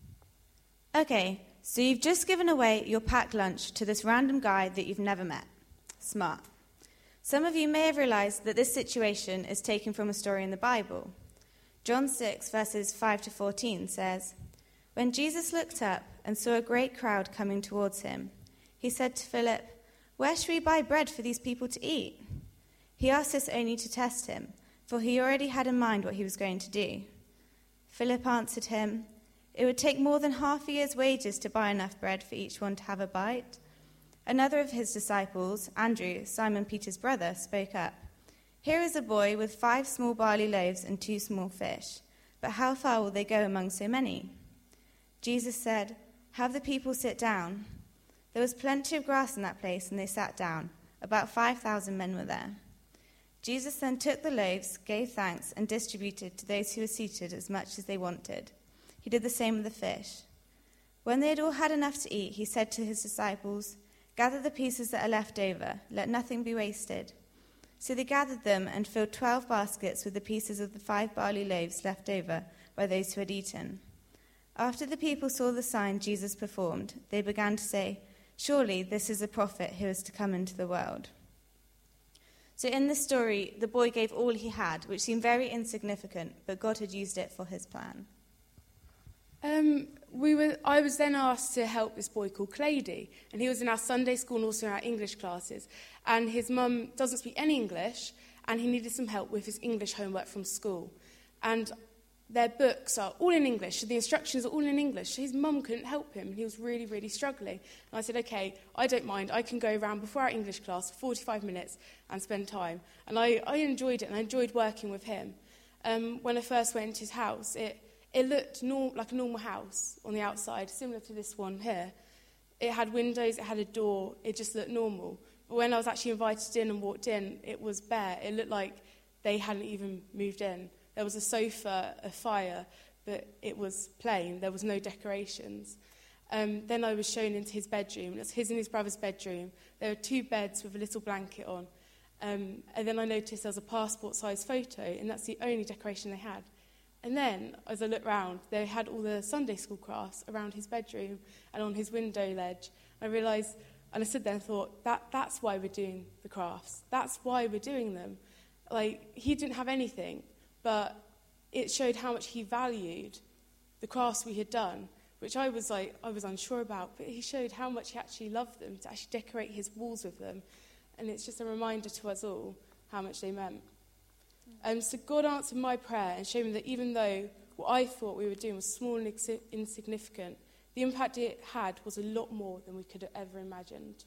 Speaker 2: Okay, so you've just given away your packed lunch to this random guy that you've never met. Smart. Some of you may have realized that this situation is taken from a story in the Bible. John six, verses five to fourteen says, "When Jesus looked up and saw a great crowd coming towards him, he said to Philip, 'Where shall we buy bread for these people to eat?' He asked this only to test him, for he already had in mind what he was going to do. Philip answered him, 'It would take more than half a year's wages to buy enough bread for each one to have a bite.' Another of his disciples, Andrew, Simon Peter's brother, spoke up. 'Here is a boy with five small barley loaves and two small fish, but how far will they go among so many?' Jesus said, 'Have the people sit down.' There was plenty of grass in that place, and they sat down. About five thousand men were there. Jesus then took the loaves, gave thanks, and distributed to those who were seated as much as they wanted. He did the same with the fish. When they had all had enough to eat, he said to his disciples, 'Gather the pieces that are left over, let nothing be wasted.' So they gathered them and filled twelve baskets with the pieces of the five barley loaves left over by those who had eaten. After the people saw the sign Jesus performed, they began to say, 'Surely this is a prophet who is to come into the world.'" So in this story, the boy gave all he had, which seemed very insignificant, but God had used it for his plan.
Speaker 3: Um, we were. I was then asked to help this boy called Clady, and he was in our Sunday school and also in our English classes. And his mum doesn't speak any English, and he needed some help with his English homework from school. And their books are all in English, so the instructions are all in English. So his mum couldn't help him, and he was really, really struggling. And I said, okay, I don't mind. I can go around before our English class for forty-five minutes and spend time. And I, I enjoyed it, and I enjoyed working with him. Um, when I first went into his house, it, it looked norm- like a normal house on the outside, similar to this one here. It had windows, it had a door, it just looked normal. But when I was actually invited in and walked in, it was bare. It looked like they hadn't even moved in. There was a sofa, a fire, but it was plain. There was no decorations. Um, then I was shown into his bedroom. It's his and his brother's bedroom. There were two beds with a little blanket on. Um, and then I noticed there was a passport-sized photo, and that's the only decoration they had. And then, as I looked round, they had all the Sunday school crafts around his bedroom and on his window ledge. I realised, and I stood there and thought, that that's why we're doing the crafts. That's why we're doing them. Like, he didn't have anything, but it showed how much he valued the crafts we had done, which I was like, I was unsure about, but he showed how much he actually loved them, to actually decorate his walls with them. And it's just a reminder to us all how much they meant. Um, so God answered my prayer and showed me that even though what I thought we were doing was small and ins- insignificant, the impact it had was a lot more than we could have ever imagined.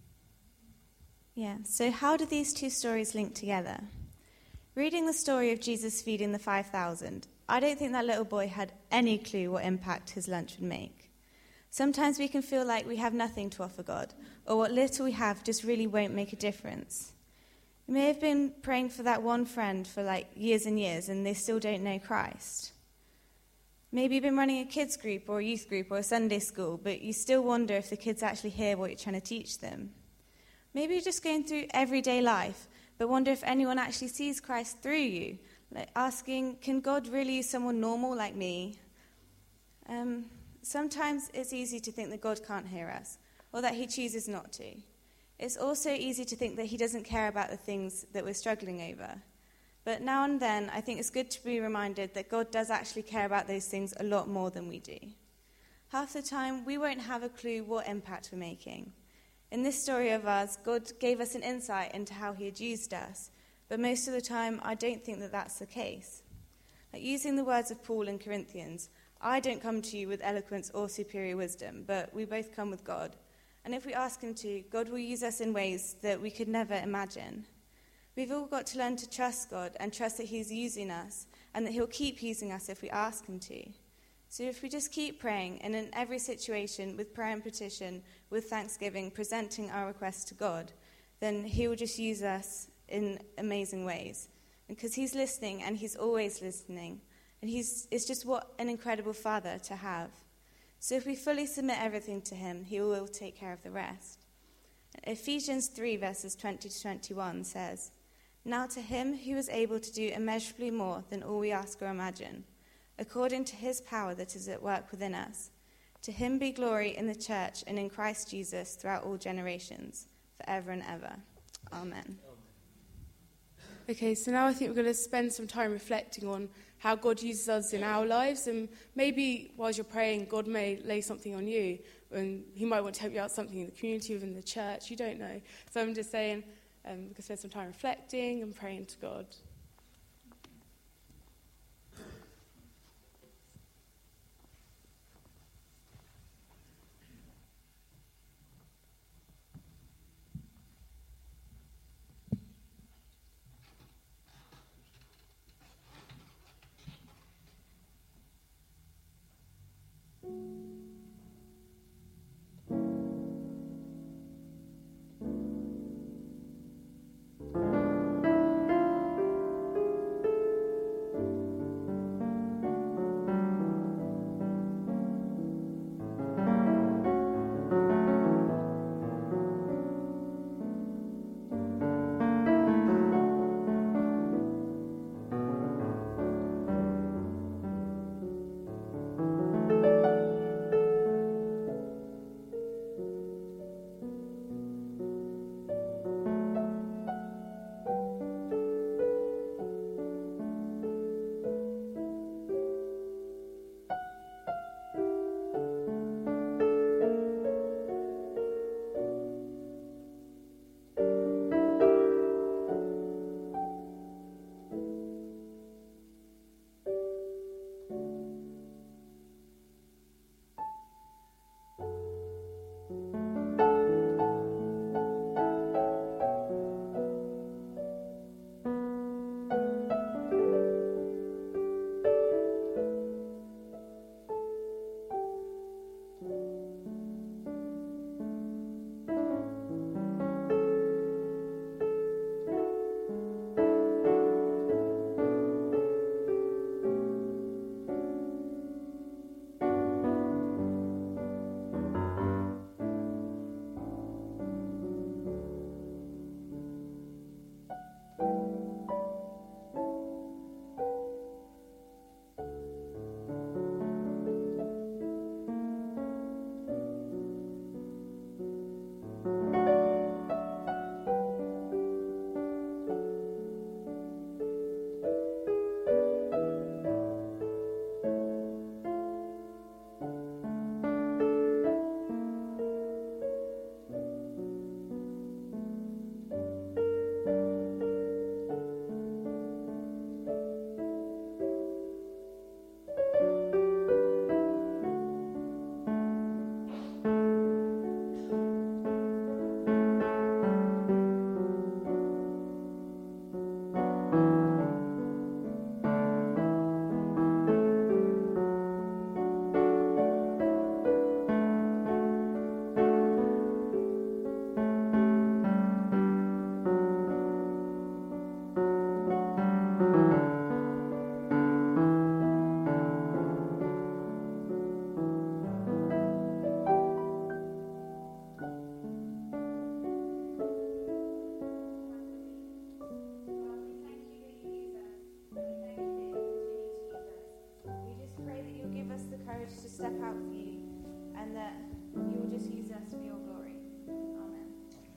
Speaker 2: Yeah, so how do these two stories link together? Reading the story of Jesus feeding the five thousand, I don't think that little boy had any clue what impact his lunch would make. Sometimes we can feel like we have nothing to offer God, or what little we have just really won't make a difference. We may have been praying for that one friend for like years and years, and they still don't know Christ. Maybe you've been running a kids group or a youth group or a Sunday school, but you still wonder if the kids actually hear what you're trying to teach them. Maybe you're just going through everyday life, but wonder if anyone actually sees Christ through you, like asking, can God really use someone normal like me? Um, sometimes it's easy to think that God can't hear us, or that he chooses not to. It's also easy to think that he doesn't care about the things that we're struggling over. But now and then, I think it's good to be reminded that God does actually care about those things a lot more than we do. Half the time, we won't have a clue what impact we're making. In this story of ours, God gave us an insight into how he had used us, but most of the time, I don't think that that's the case. Like using the words of Paul in Corinthians, I don't come to you with eloquence or superior wisdom, but we both come with God. And if we ask him to, God will use us in ways that we could never imagine. We've all got to learn to trust God and trust that he's using us and that he'll keep using us if we ask him to. So if we just keep praying, and in every situation with prayer and petition, with thanksgiving, presenting our requests to God, then he will just use us in amazing ways. Because he's listening, and he's always listening. And he's it's just what an incredible Father to have. So if we fully submit everything to him, he will take care of the rest. Ephesians three, verses twenty to twenty-one says, Now to him who is able to do immeasurably more than all we ask or imagine, according to his power that is at work within us, to him be glory in the church and in Christ Jesus throughout all generations, forever and ever. Amen.
Speaker 3: Okay, so now I think we're going to spend some time reflecting on how God uses us in our lives, and maybe whilst you're praying, God may lay something on you, and he might want to help you out something in the community, within the church, you don't know. So I'm just saying, um, we can spend some time reflecting and praying to God.
Speaker 2: just use us for your glory. Amen.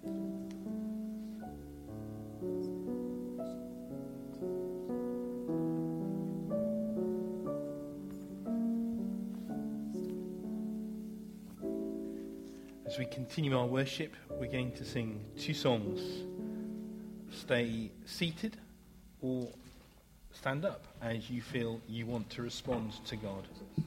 Speaker 1: As we continue our worship, we're going to sing two songs. Stay seated or stand up as you feel you want to respond to God.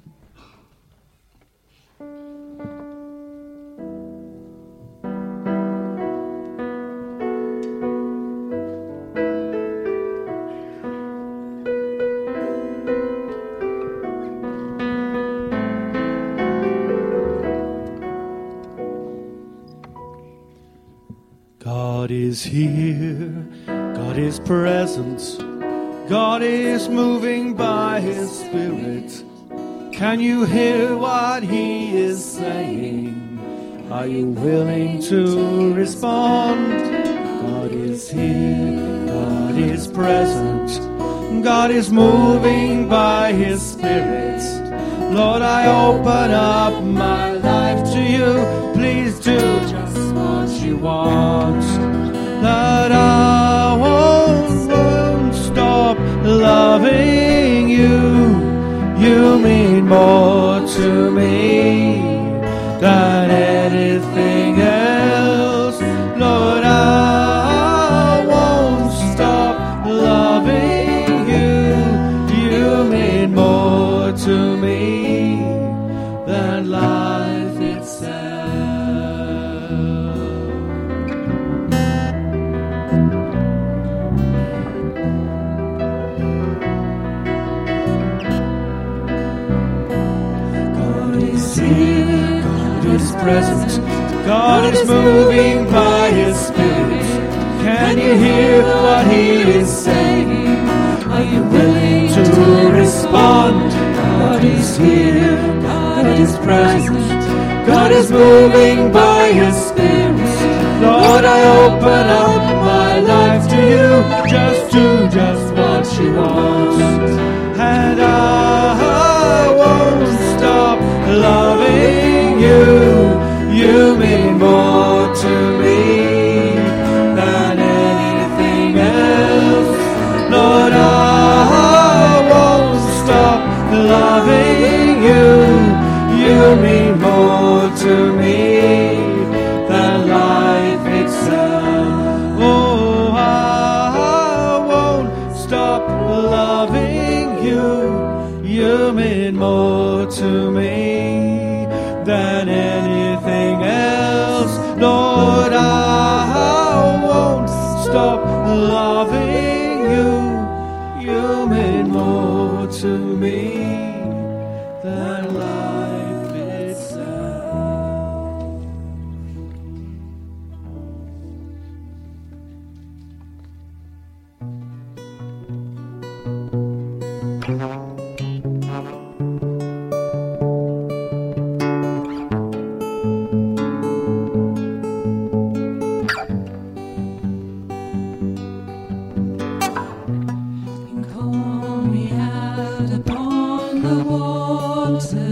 Speaker 4: God is here, God is present, God is moving by His Spirit. Can you hear what He is saying? Are you willing to respond? God is here, God is present, God is moving by His Spirit. Lord, I open up my life to you. Please do just what you want. That I won't, won't stop loving you. You mean more to me than anything else. Lord, I won't stop loving you. You mean more to me than life itself. God is here, God is present, God is moving by His Spirit. Can you hear what He is saying? Are you willing to respond? God is here, God is present, God is moving by His Spirit. Lord, I open up my life to you. Just do just what you want. And I won't stop loving you. You mean more to me than anything else. Lord, I won't stop loving you. You mean more to me than life itself. Oh, I won't stop loving you. You mean more to me than anything else. Lord, I won't stop loving you. You mean more to me than life itself.
Speaker 6: Call me out upon the waters.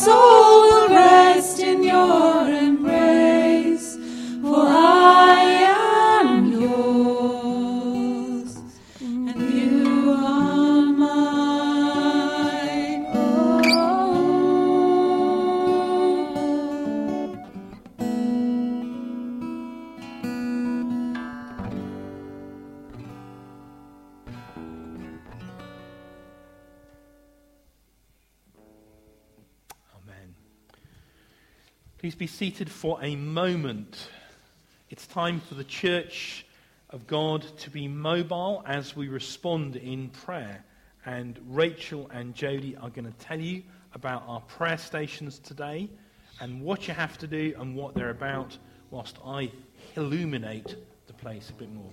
Speaker 4: soul will rest in your embrace, for I am yours, and you are mine. Oh.
Speaker 1: Please be seated for a moment. It's time for the Church of God to be mobile as we respond in prayer. And Rachel and Jodie are going to tell you about our prayer stations today and what you have to do and what they're about, whilst I illuminate the place a bit more.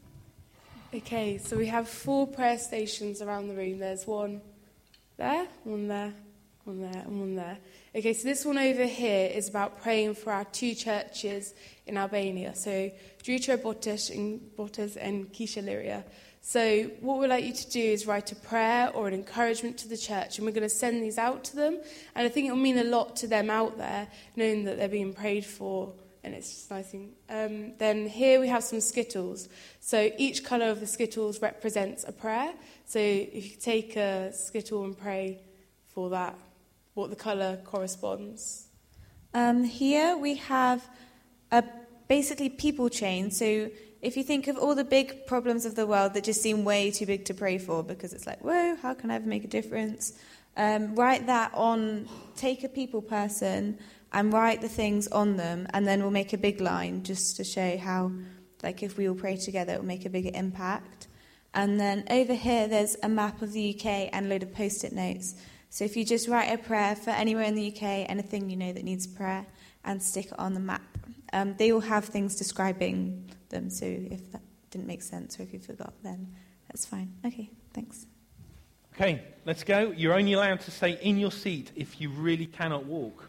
Speaker 3: Okay, so we have four prayer stations around the room. There's one there, one there, one there, and one there. Okay, so this one over here is about praying for our two churches in Albania. So, Dritra Botes and, Botes and Kisha Liria. So, what we'd like you to do is write a prayer or an encouragement to the church, and we're going to send these out to them. And I think it will mean a lot to them out there, knowing that they're being prayed for, and it's just a nice thing. Um, then here we have some Skittles. So, each colour of the Skittles represents a prayer. So, if you take a Skittle and pray for that, what the colour corresponds.
Speaker 2: Um, here we have a basically people chain. So if you think of all the big problems of the world that just seem way too big to pray for because it's like, whoa, how can I ever make a difference? Um, write that on, take a people person and write the things on them, and then we'll make a big line just to show how, like, if we all pray together, it will make a bigger impact. And then over here there's a map of the U K and a load of post-it notes. So if you just write a prayer for anywhere in the U K, anything you know that needs prayer, and stick it on the map. Um, they all have things describing them, so if that didn't make sense or if you forgot, then that's fine. Okay, thanks.
Speaker 1: Okay, let's go. You're only allowed to stay in your seat if you really cannot walk.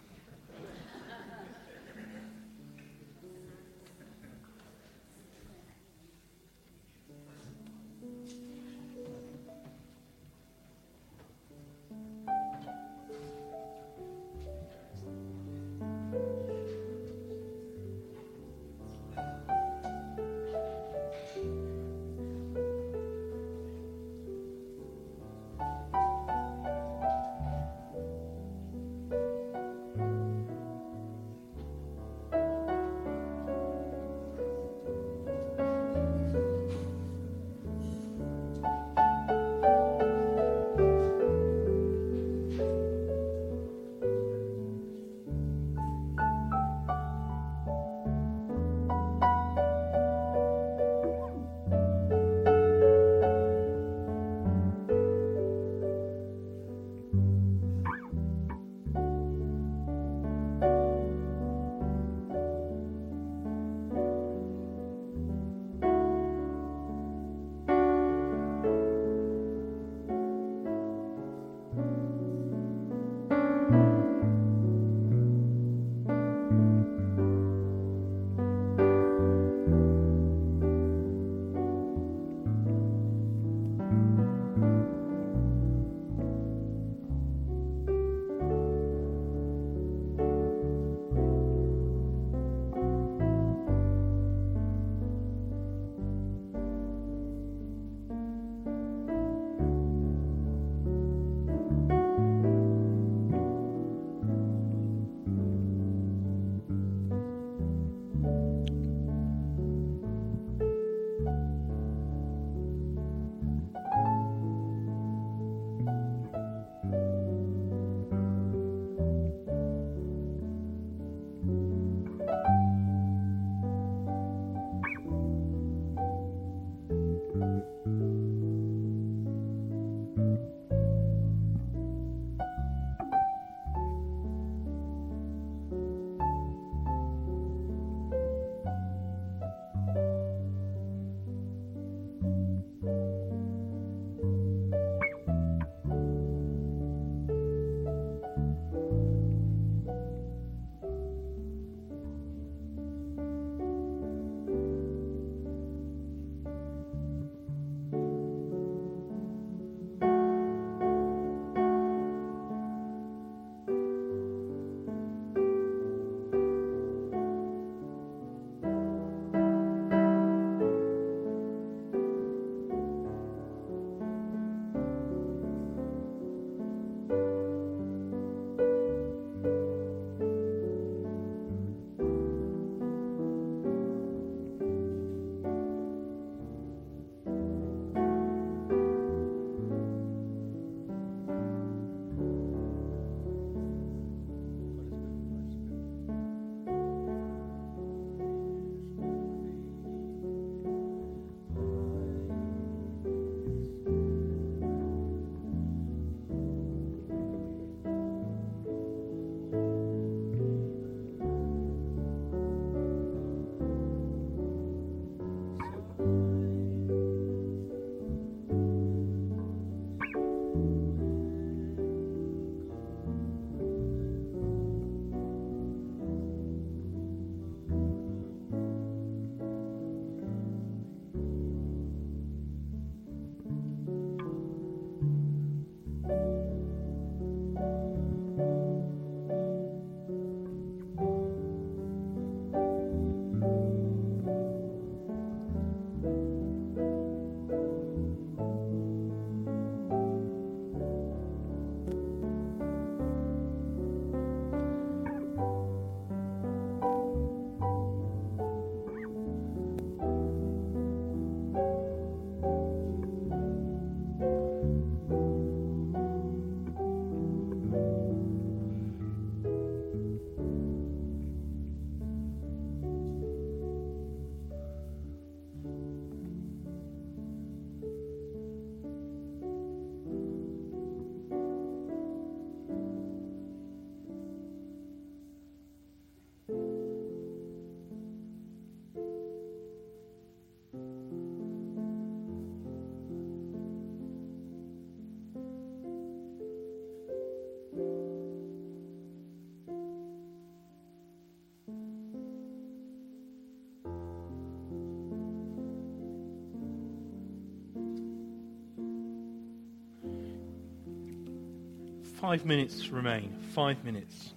Speaker 1: Five minutes remain. Five minutes.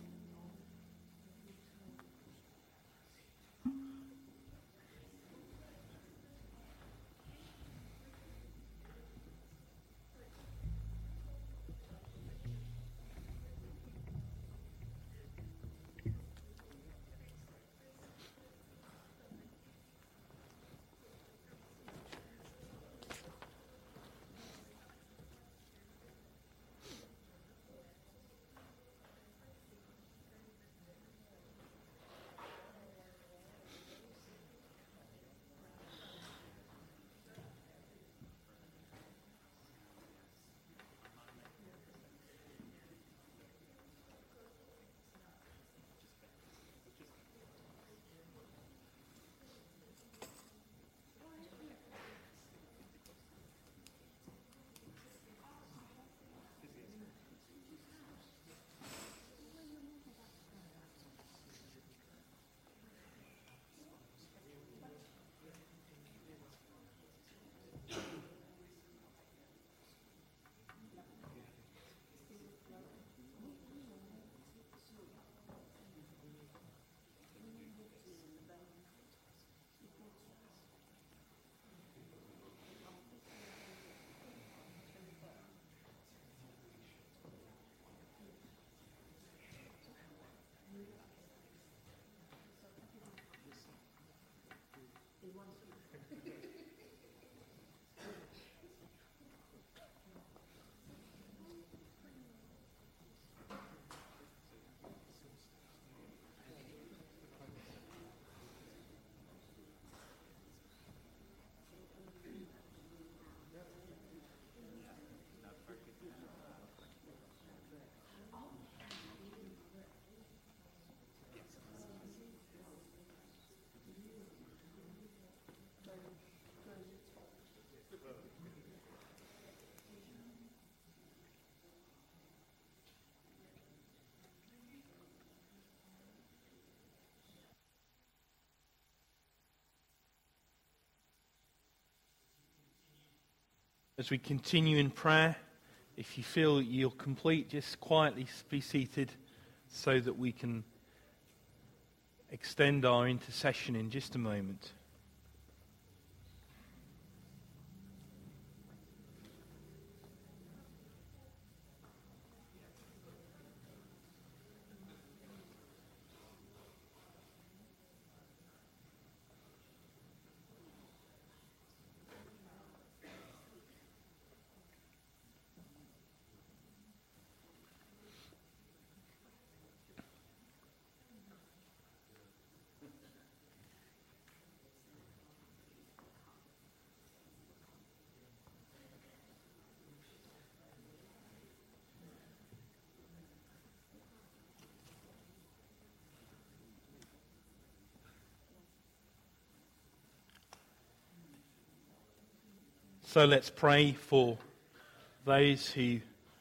Speaker 1: As we continue in prayer, if you feel you're complete, just quietly be seated so that we can extend our intercession in just a moment. So let's pray for those who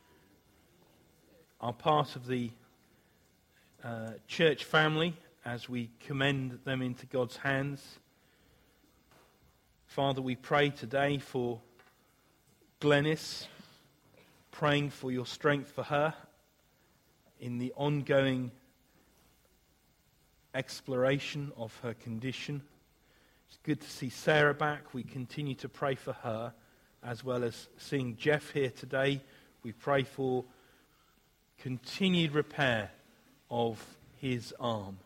Speaker 1: are part of the uh, church family as we commend them into God's hands. Father, we pray today for Glenys, praying for your strength for her in the ongoing exploration of her condition. It's good to see Sarah back. We continue to pray for her, as well as seeing Jeff here today. We pray for continued repair of his arm.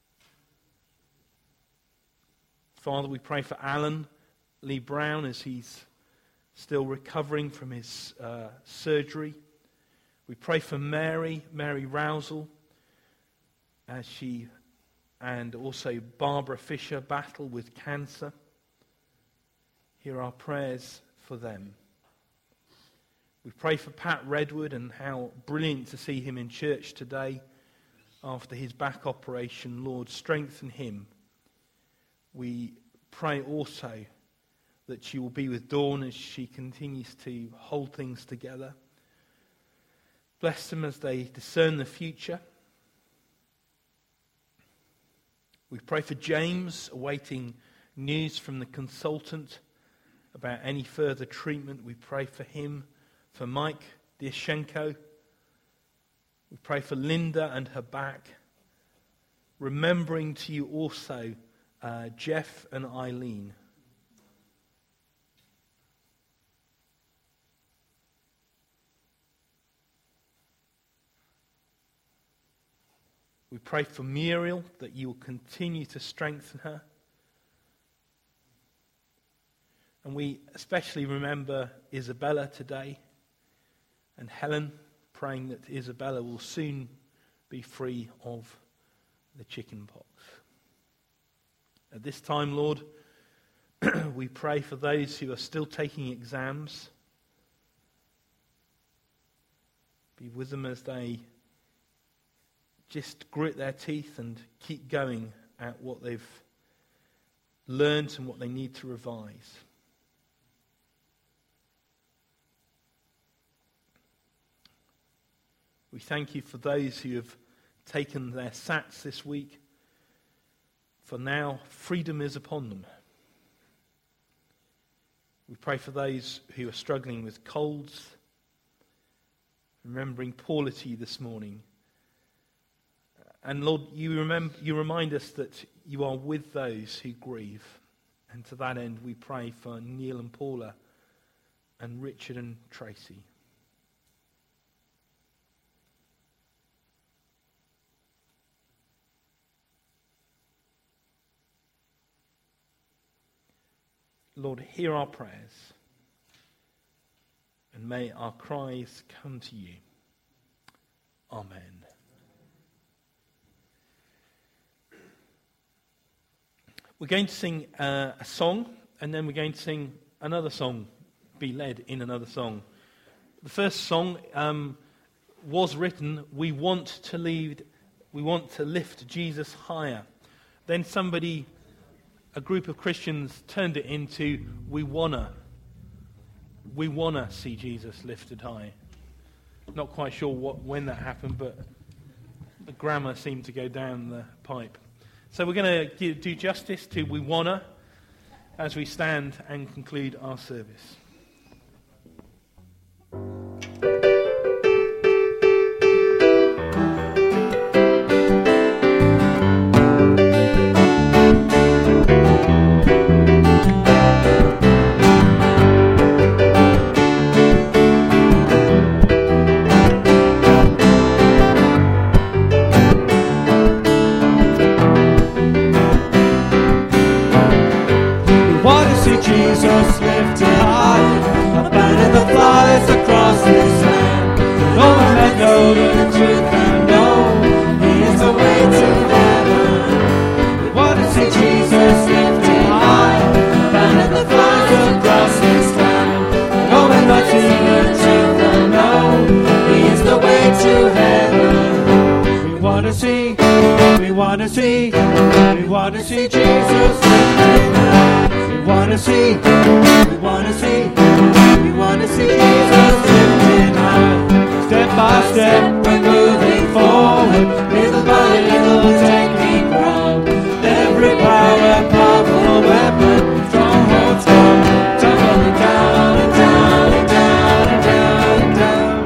Speaker 1: Father, we pray for Alan Lee Brown as he's still recovering from his uh, surgery. We pray for Mary, Mary Rousel, as she and also Barbara Fisher battle with cancer. Hear our prayers for them. We pray for Pat Redwood and how brilliant to see him in church today after his back operation. Lord, strengthen him. We pray also that you will be with Dawn as she continues to hold things together. Bless them as they discern the future. We pray for James, awaiting news from the consultant about any further treatment. We pray for him, for Mike Diashenko, We pray for Linda and her back, remembering to you also uh, Jeff and Eileen. We pray for Muriel, that you will continue to strengthen her. And we especially remember Isabella today, and Helen, praying that Isabella will soon be free of the chicken pox. At this time, Lord, we pray for those who are still taking exams. Be with them as they just grit their teeth and keep going at what they've learned and what they need to revise. We thank you for those who have taken their S A Ts this week, for now freedom is upon them. We pray for those who are struggling with colds, remembering Paula to you this morning. And Lord, you, remember, you remind us that you are with those who grieve. And to that end, we pray for Neil and Paula and Richard and Tracy. Lord, hear our prayers, and may our cries come to you. Amen. We're going to sing uh, a song, and then we're going to sing another song, be led in another song. The first song um, was written, we want to lead, we want to lift Jesus higher. Then somebody, a group of Christians, turned it into, we wanna, we wanna see Jesus lifted high. Not quite sure what when that happened, but the grammar seemed to go down the pipe. So we're going to do justice to we wanna as we stand and conclude our service.
Speaker 4: Jesus lifted high, a banner that flies across this land. All that know the truth and know He is the way to heaven. We want to see Jesus lifted high, a banner that flies across this land. All that see the truth and know He is the way to heaven. We want to see, we want to see, we want to see Jesus lifted high. We want to see, we want to see, we want to see Jesus lifted high. Step by step we're moving forward, little by little we're taking ground. Every power, powerful weapon, strongholds come, tumbling down and down and down and down and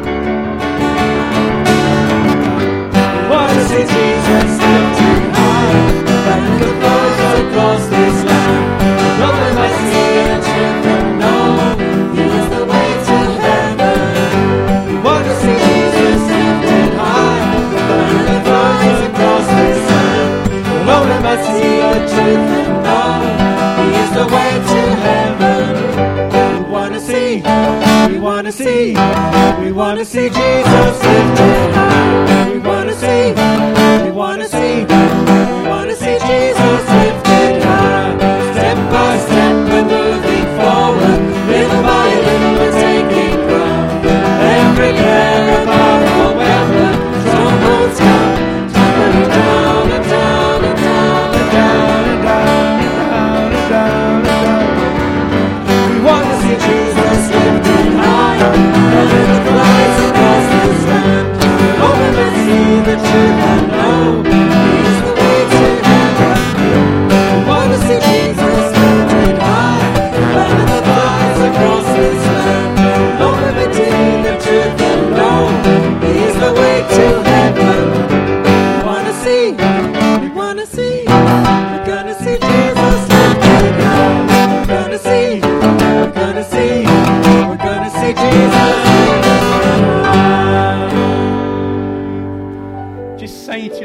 Speaker 4: down. We want to see Jesus lifted high, and the fires across this land. Nothing like the truth and know He is the way to heaven. We want to see Jesus lifted high, burning the fires across this land. Nothing like the truth and know He is the way to heaven. We want to see, we want to see, we want to see Jesus lifted high. We want to see, we want to see, we want to see Jesus lifted high. Step by step we're moving forward, little by little we're taking ground. Every prayer a powerful weapon, strongholds come, tumbling down and down and down and down and down and down and down and down. We want to see Jesus lifted high, and little flies across this land. Open and see the truth and know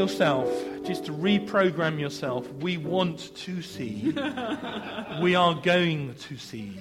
Speaker 1: yourself, just to reprogram yourself, we want to see. We are going to see.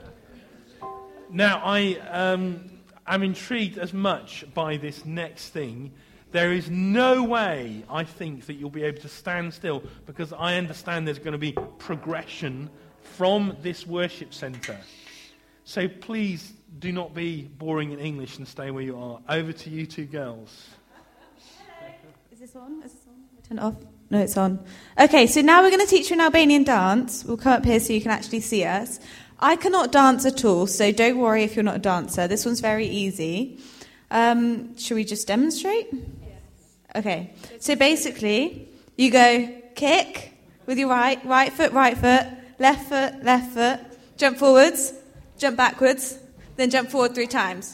Speaker 1: Now, I um, am intrigued as much by this next thing. There is no way, I think, that you'll be able to stand still, because I understand there's going to be progression from this worship centre. So please do not be boring in English and stay where you are. Over to you two girls.
Speaker 2: Is this on? Is this on? Turn it off. No, it's on. Okay, so now we're going to teach you an Albanian dance. We'll come up here so you can actually see us. I cannot dance at all, so don't worry if you're not a dancer. This one's very easy. Um, should we just demonstrate? Okay, so basically, you go kick with your right, right foot, right foot, left foot, left foot, jump forwards, jump backwards, then jump forward three times.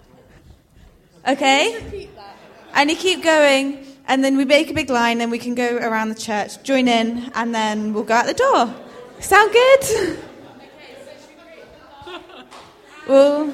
Speaker 2: Okay? And you keep going, and then we make a big line, and we can go around the church, join in, and then we'll go out the door. Sound good? Well,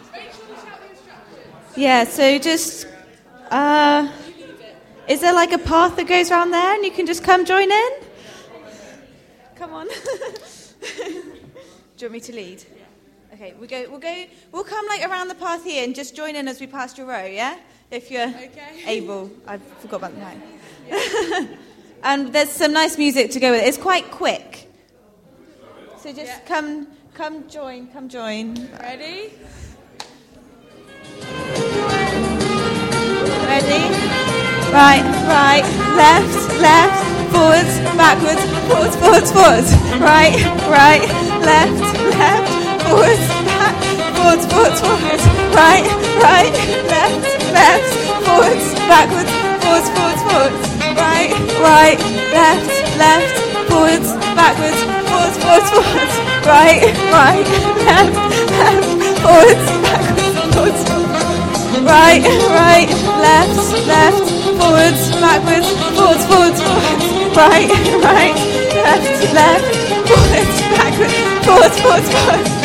Speaker 2: yeah, so just... Uh, Is there like a path that goes around there and you can just come join in? Come on. Do you want me to lead? Okay, we go, we'll go, we'll come like around the path here and just join in as we pass your row, yeah? If you're okay. able. I forgot about the mic. Yeah. And there's some nice music to go with it. It's quite quick. So just yeah. come, come join, come join.
Speaker 3: Ready?
Speaker 2: Ready? Right, right, left, left, forwards, backwards, forwards, forwards, forwards. Right, right, left, left, forwards, back, forwards, forwards, forwards. Right, right, left, left, forwards, backwards, forwards, forwards, forwards. Right, right, left, left, forwards, backwards, forwards, forwards, forwards. Right, right, left, left, forwards, backwards, forwards, forwards. Right, right, left, left, forwards, backwards, forwards, forwards, forwards. Right, right, left, left, forwards, backwards, forwards, forwards, forwards.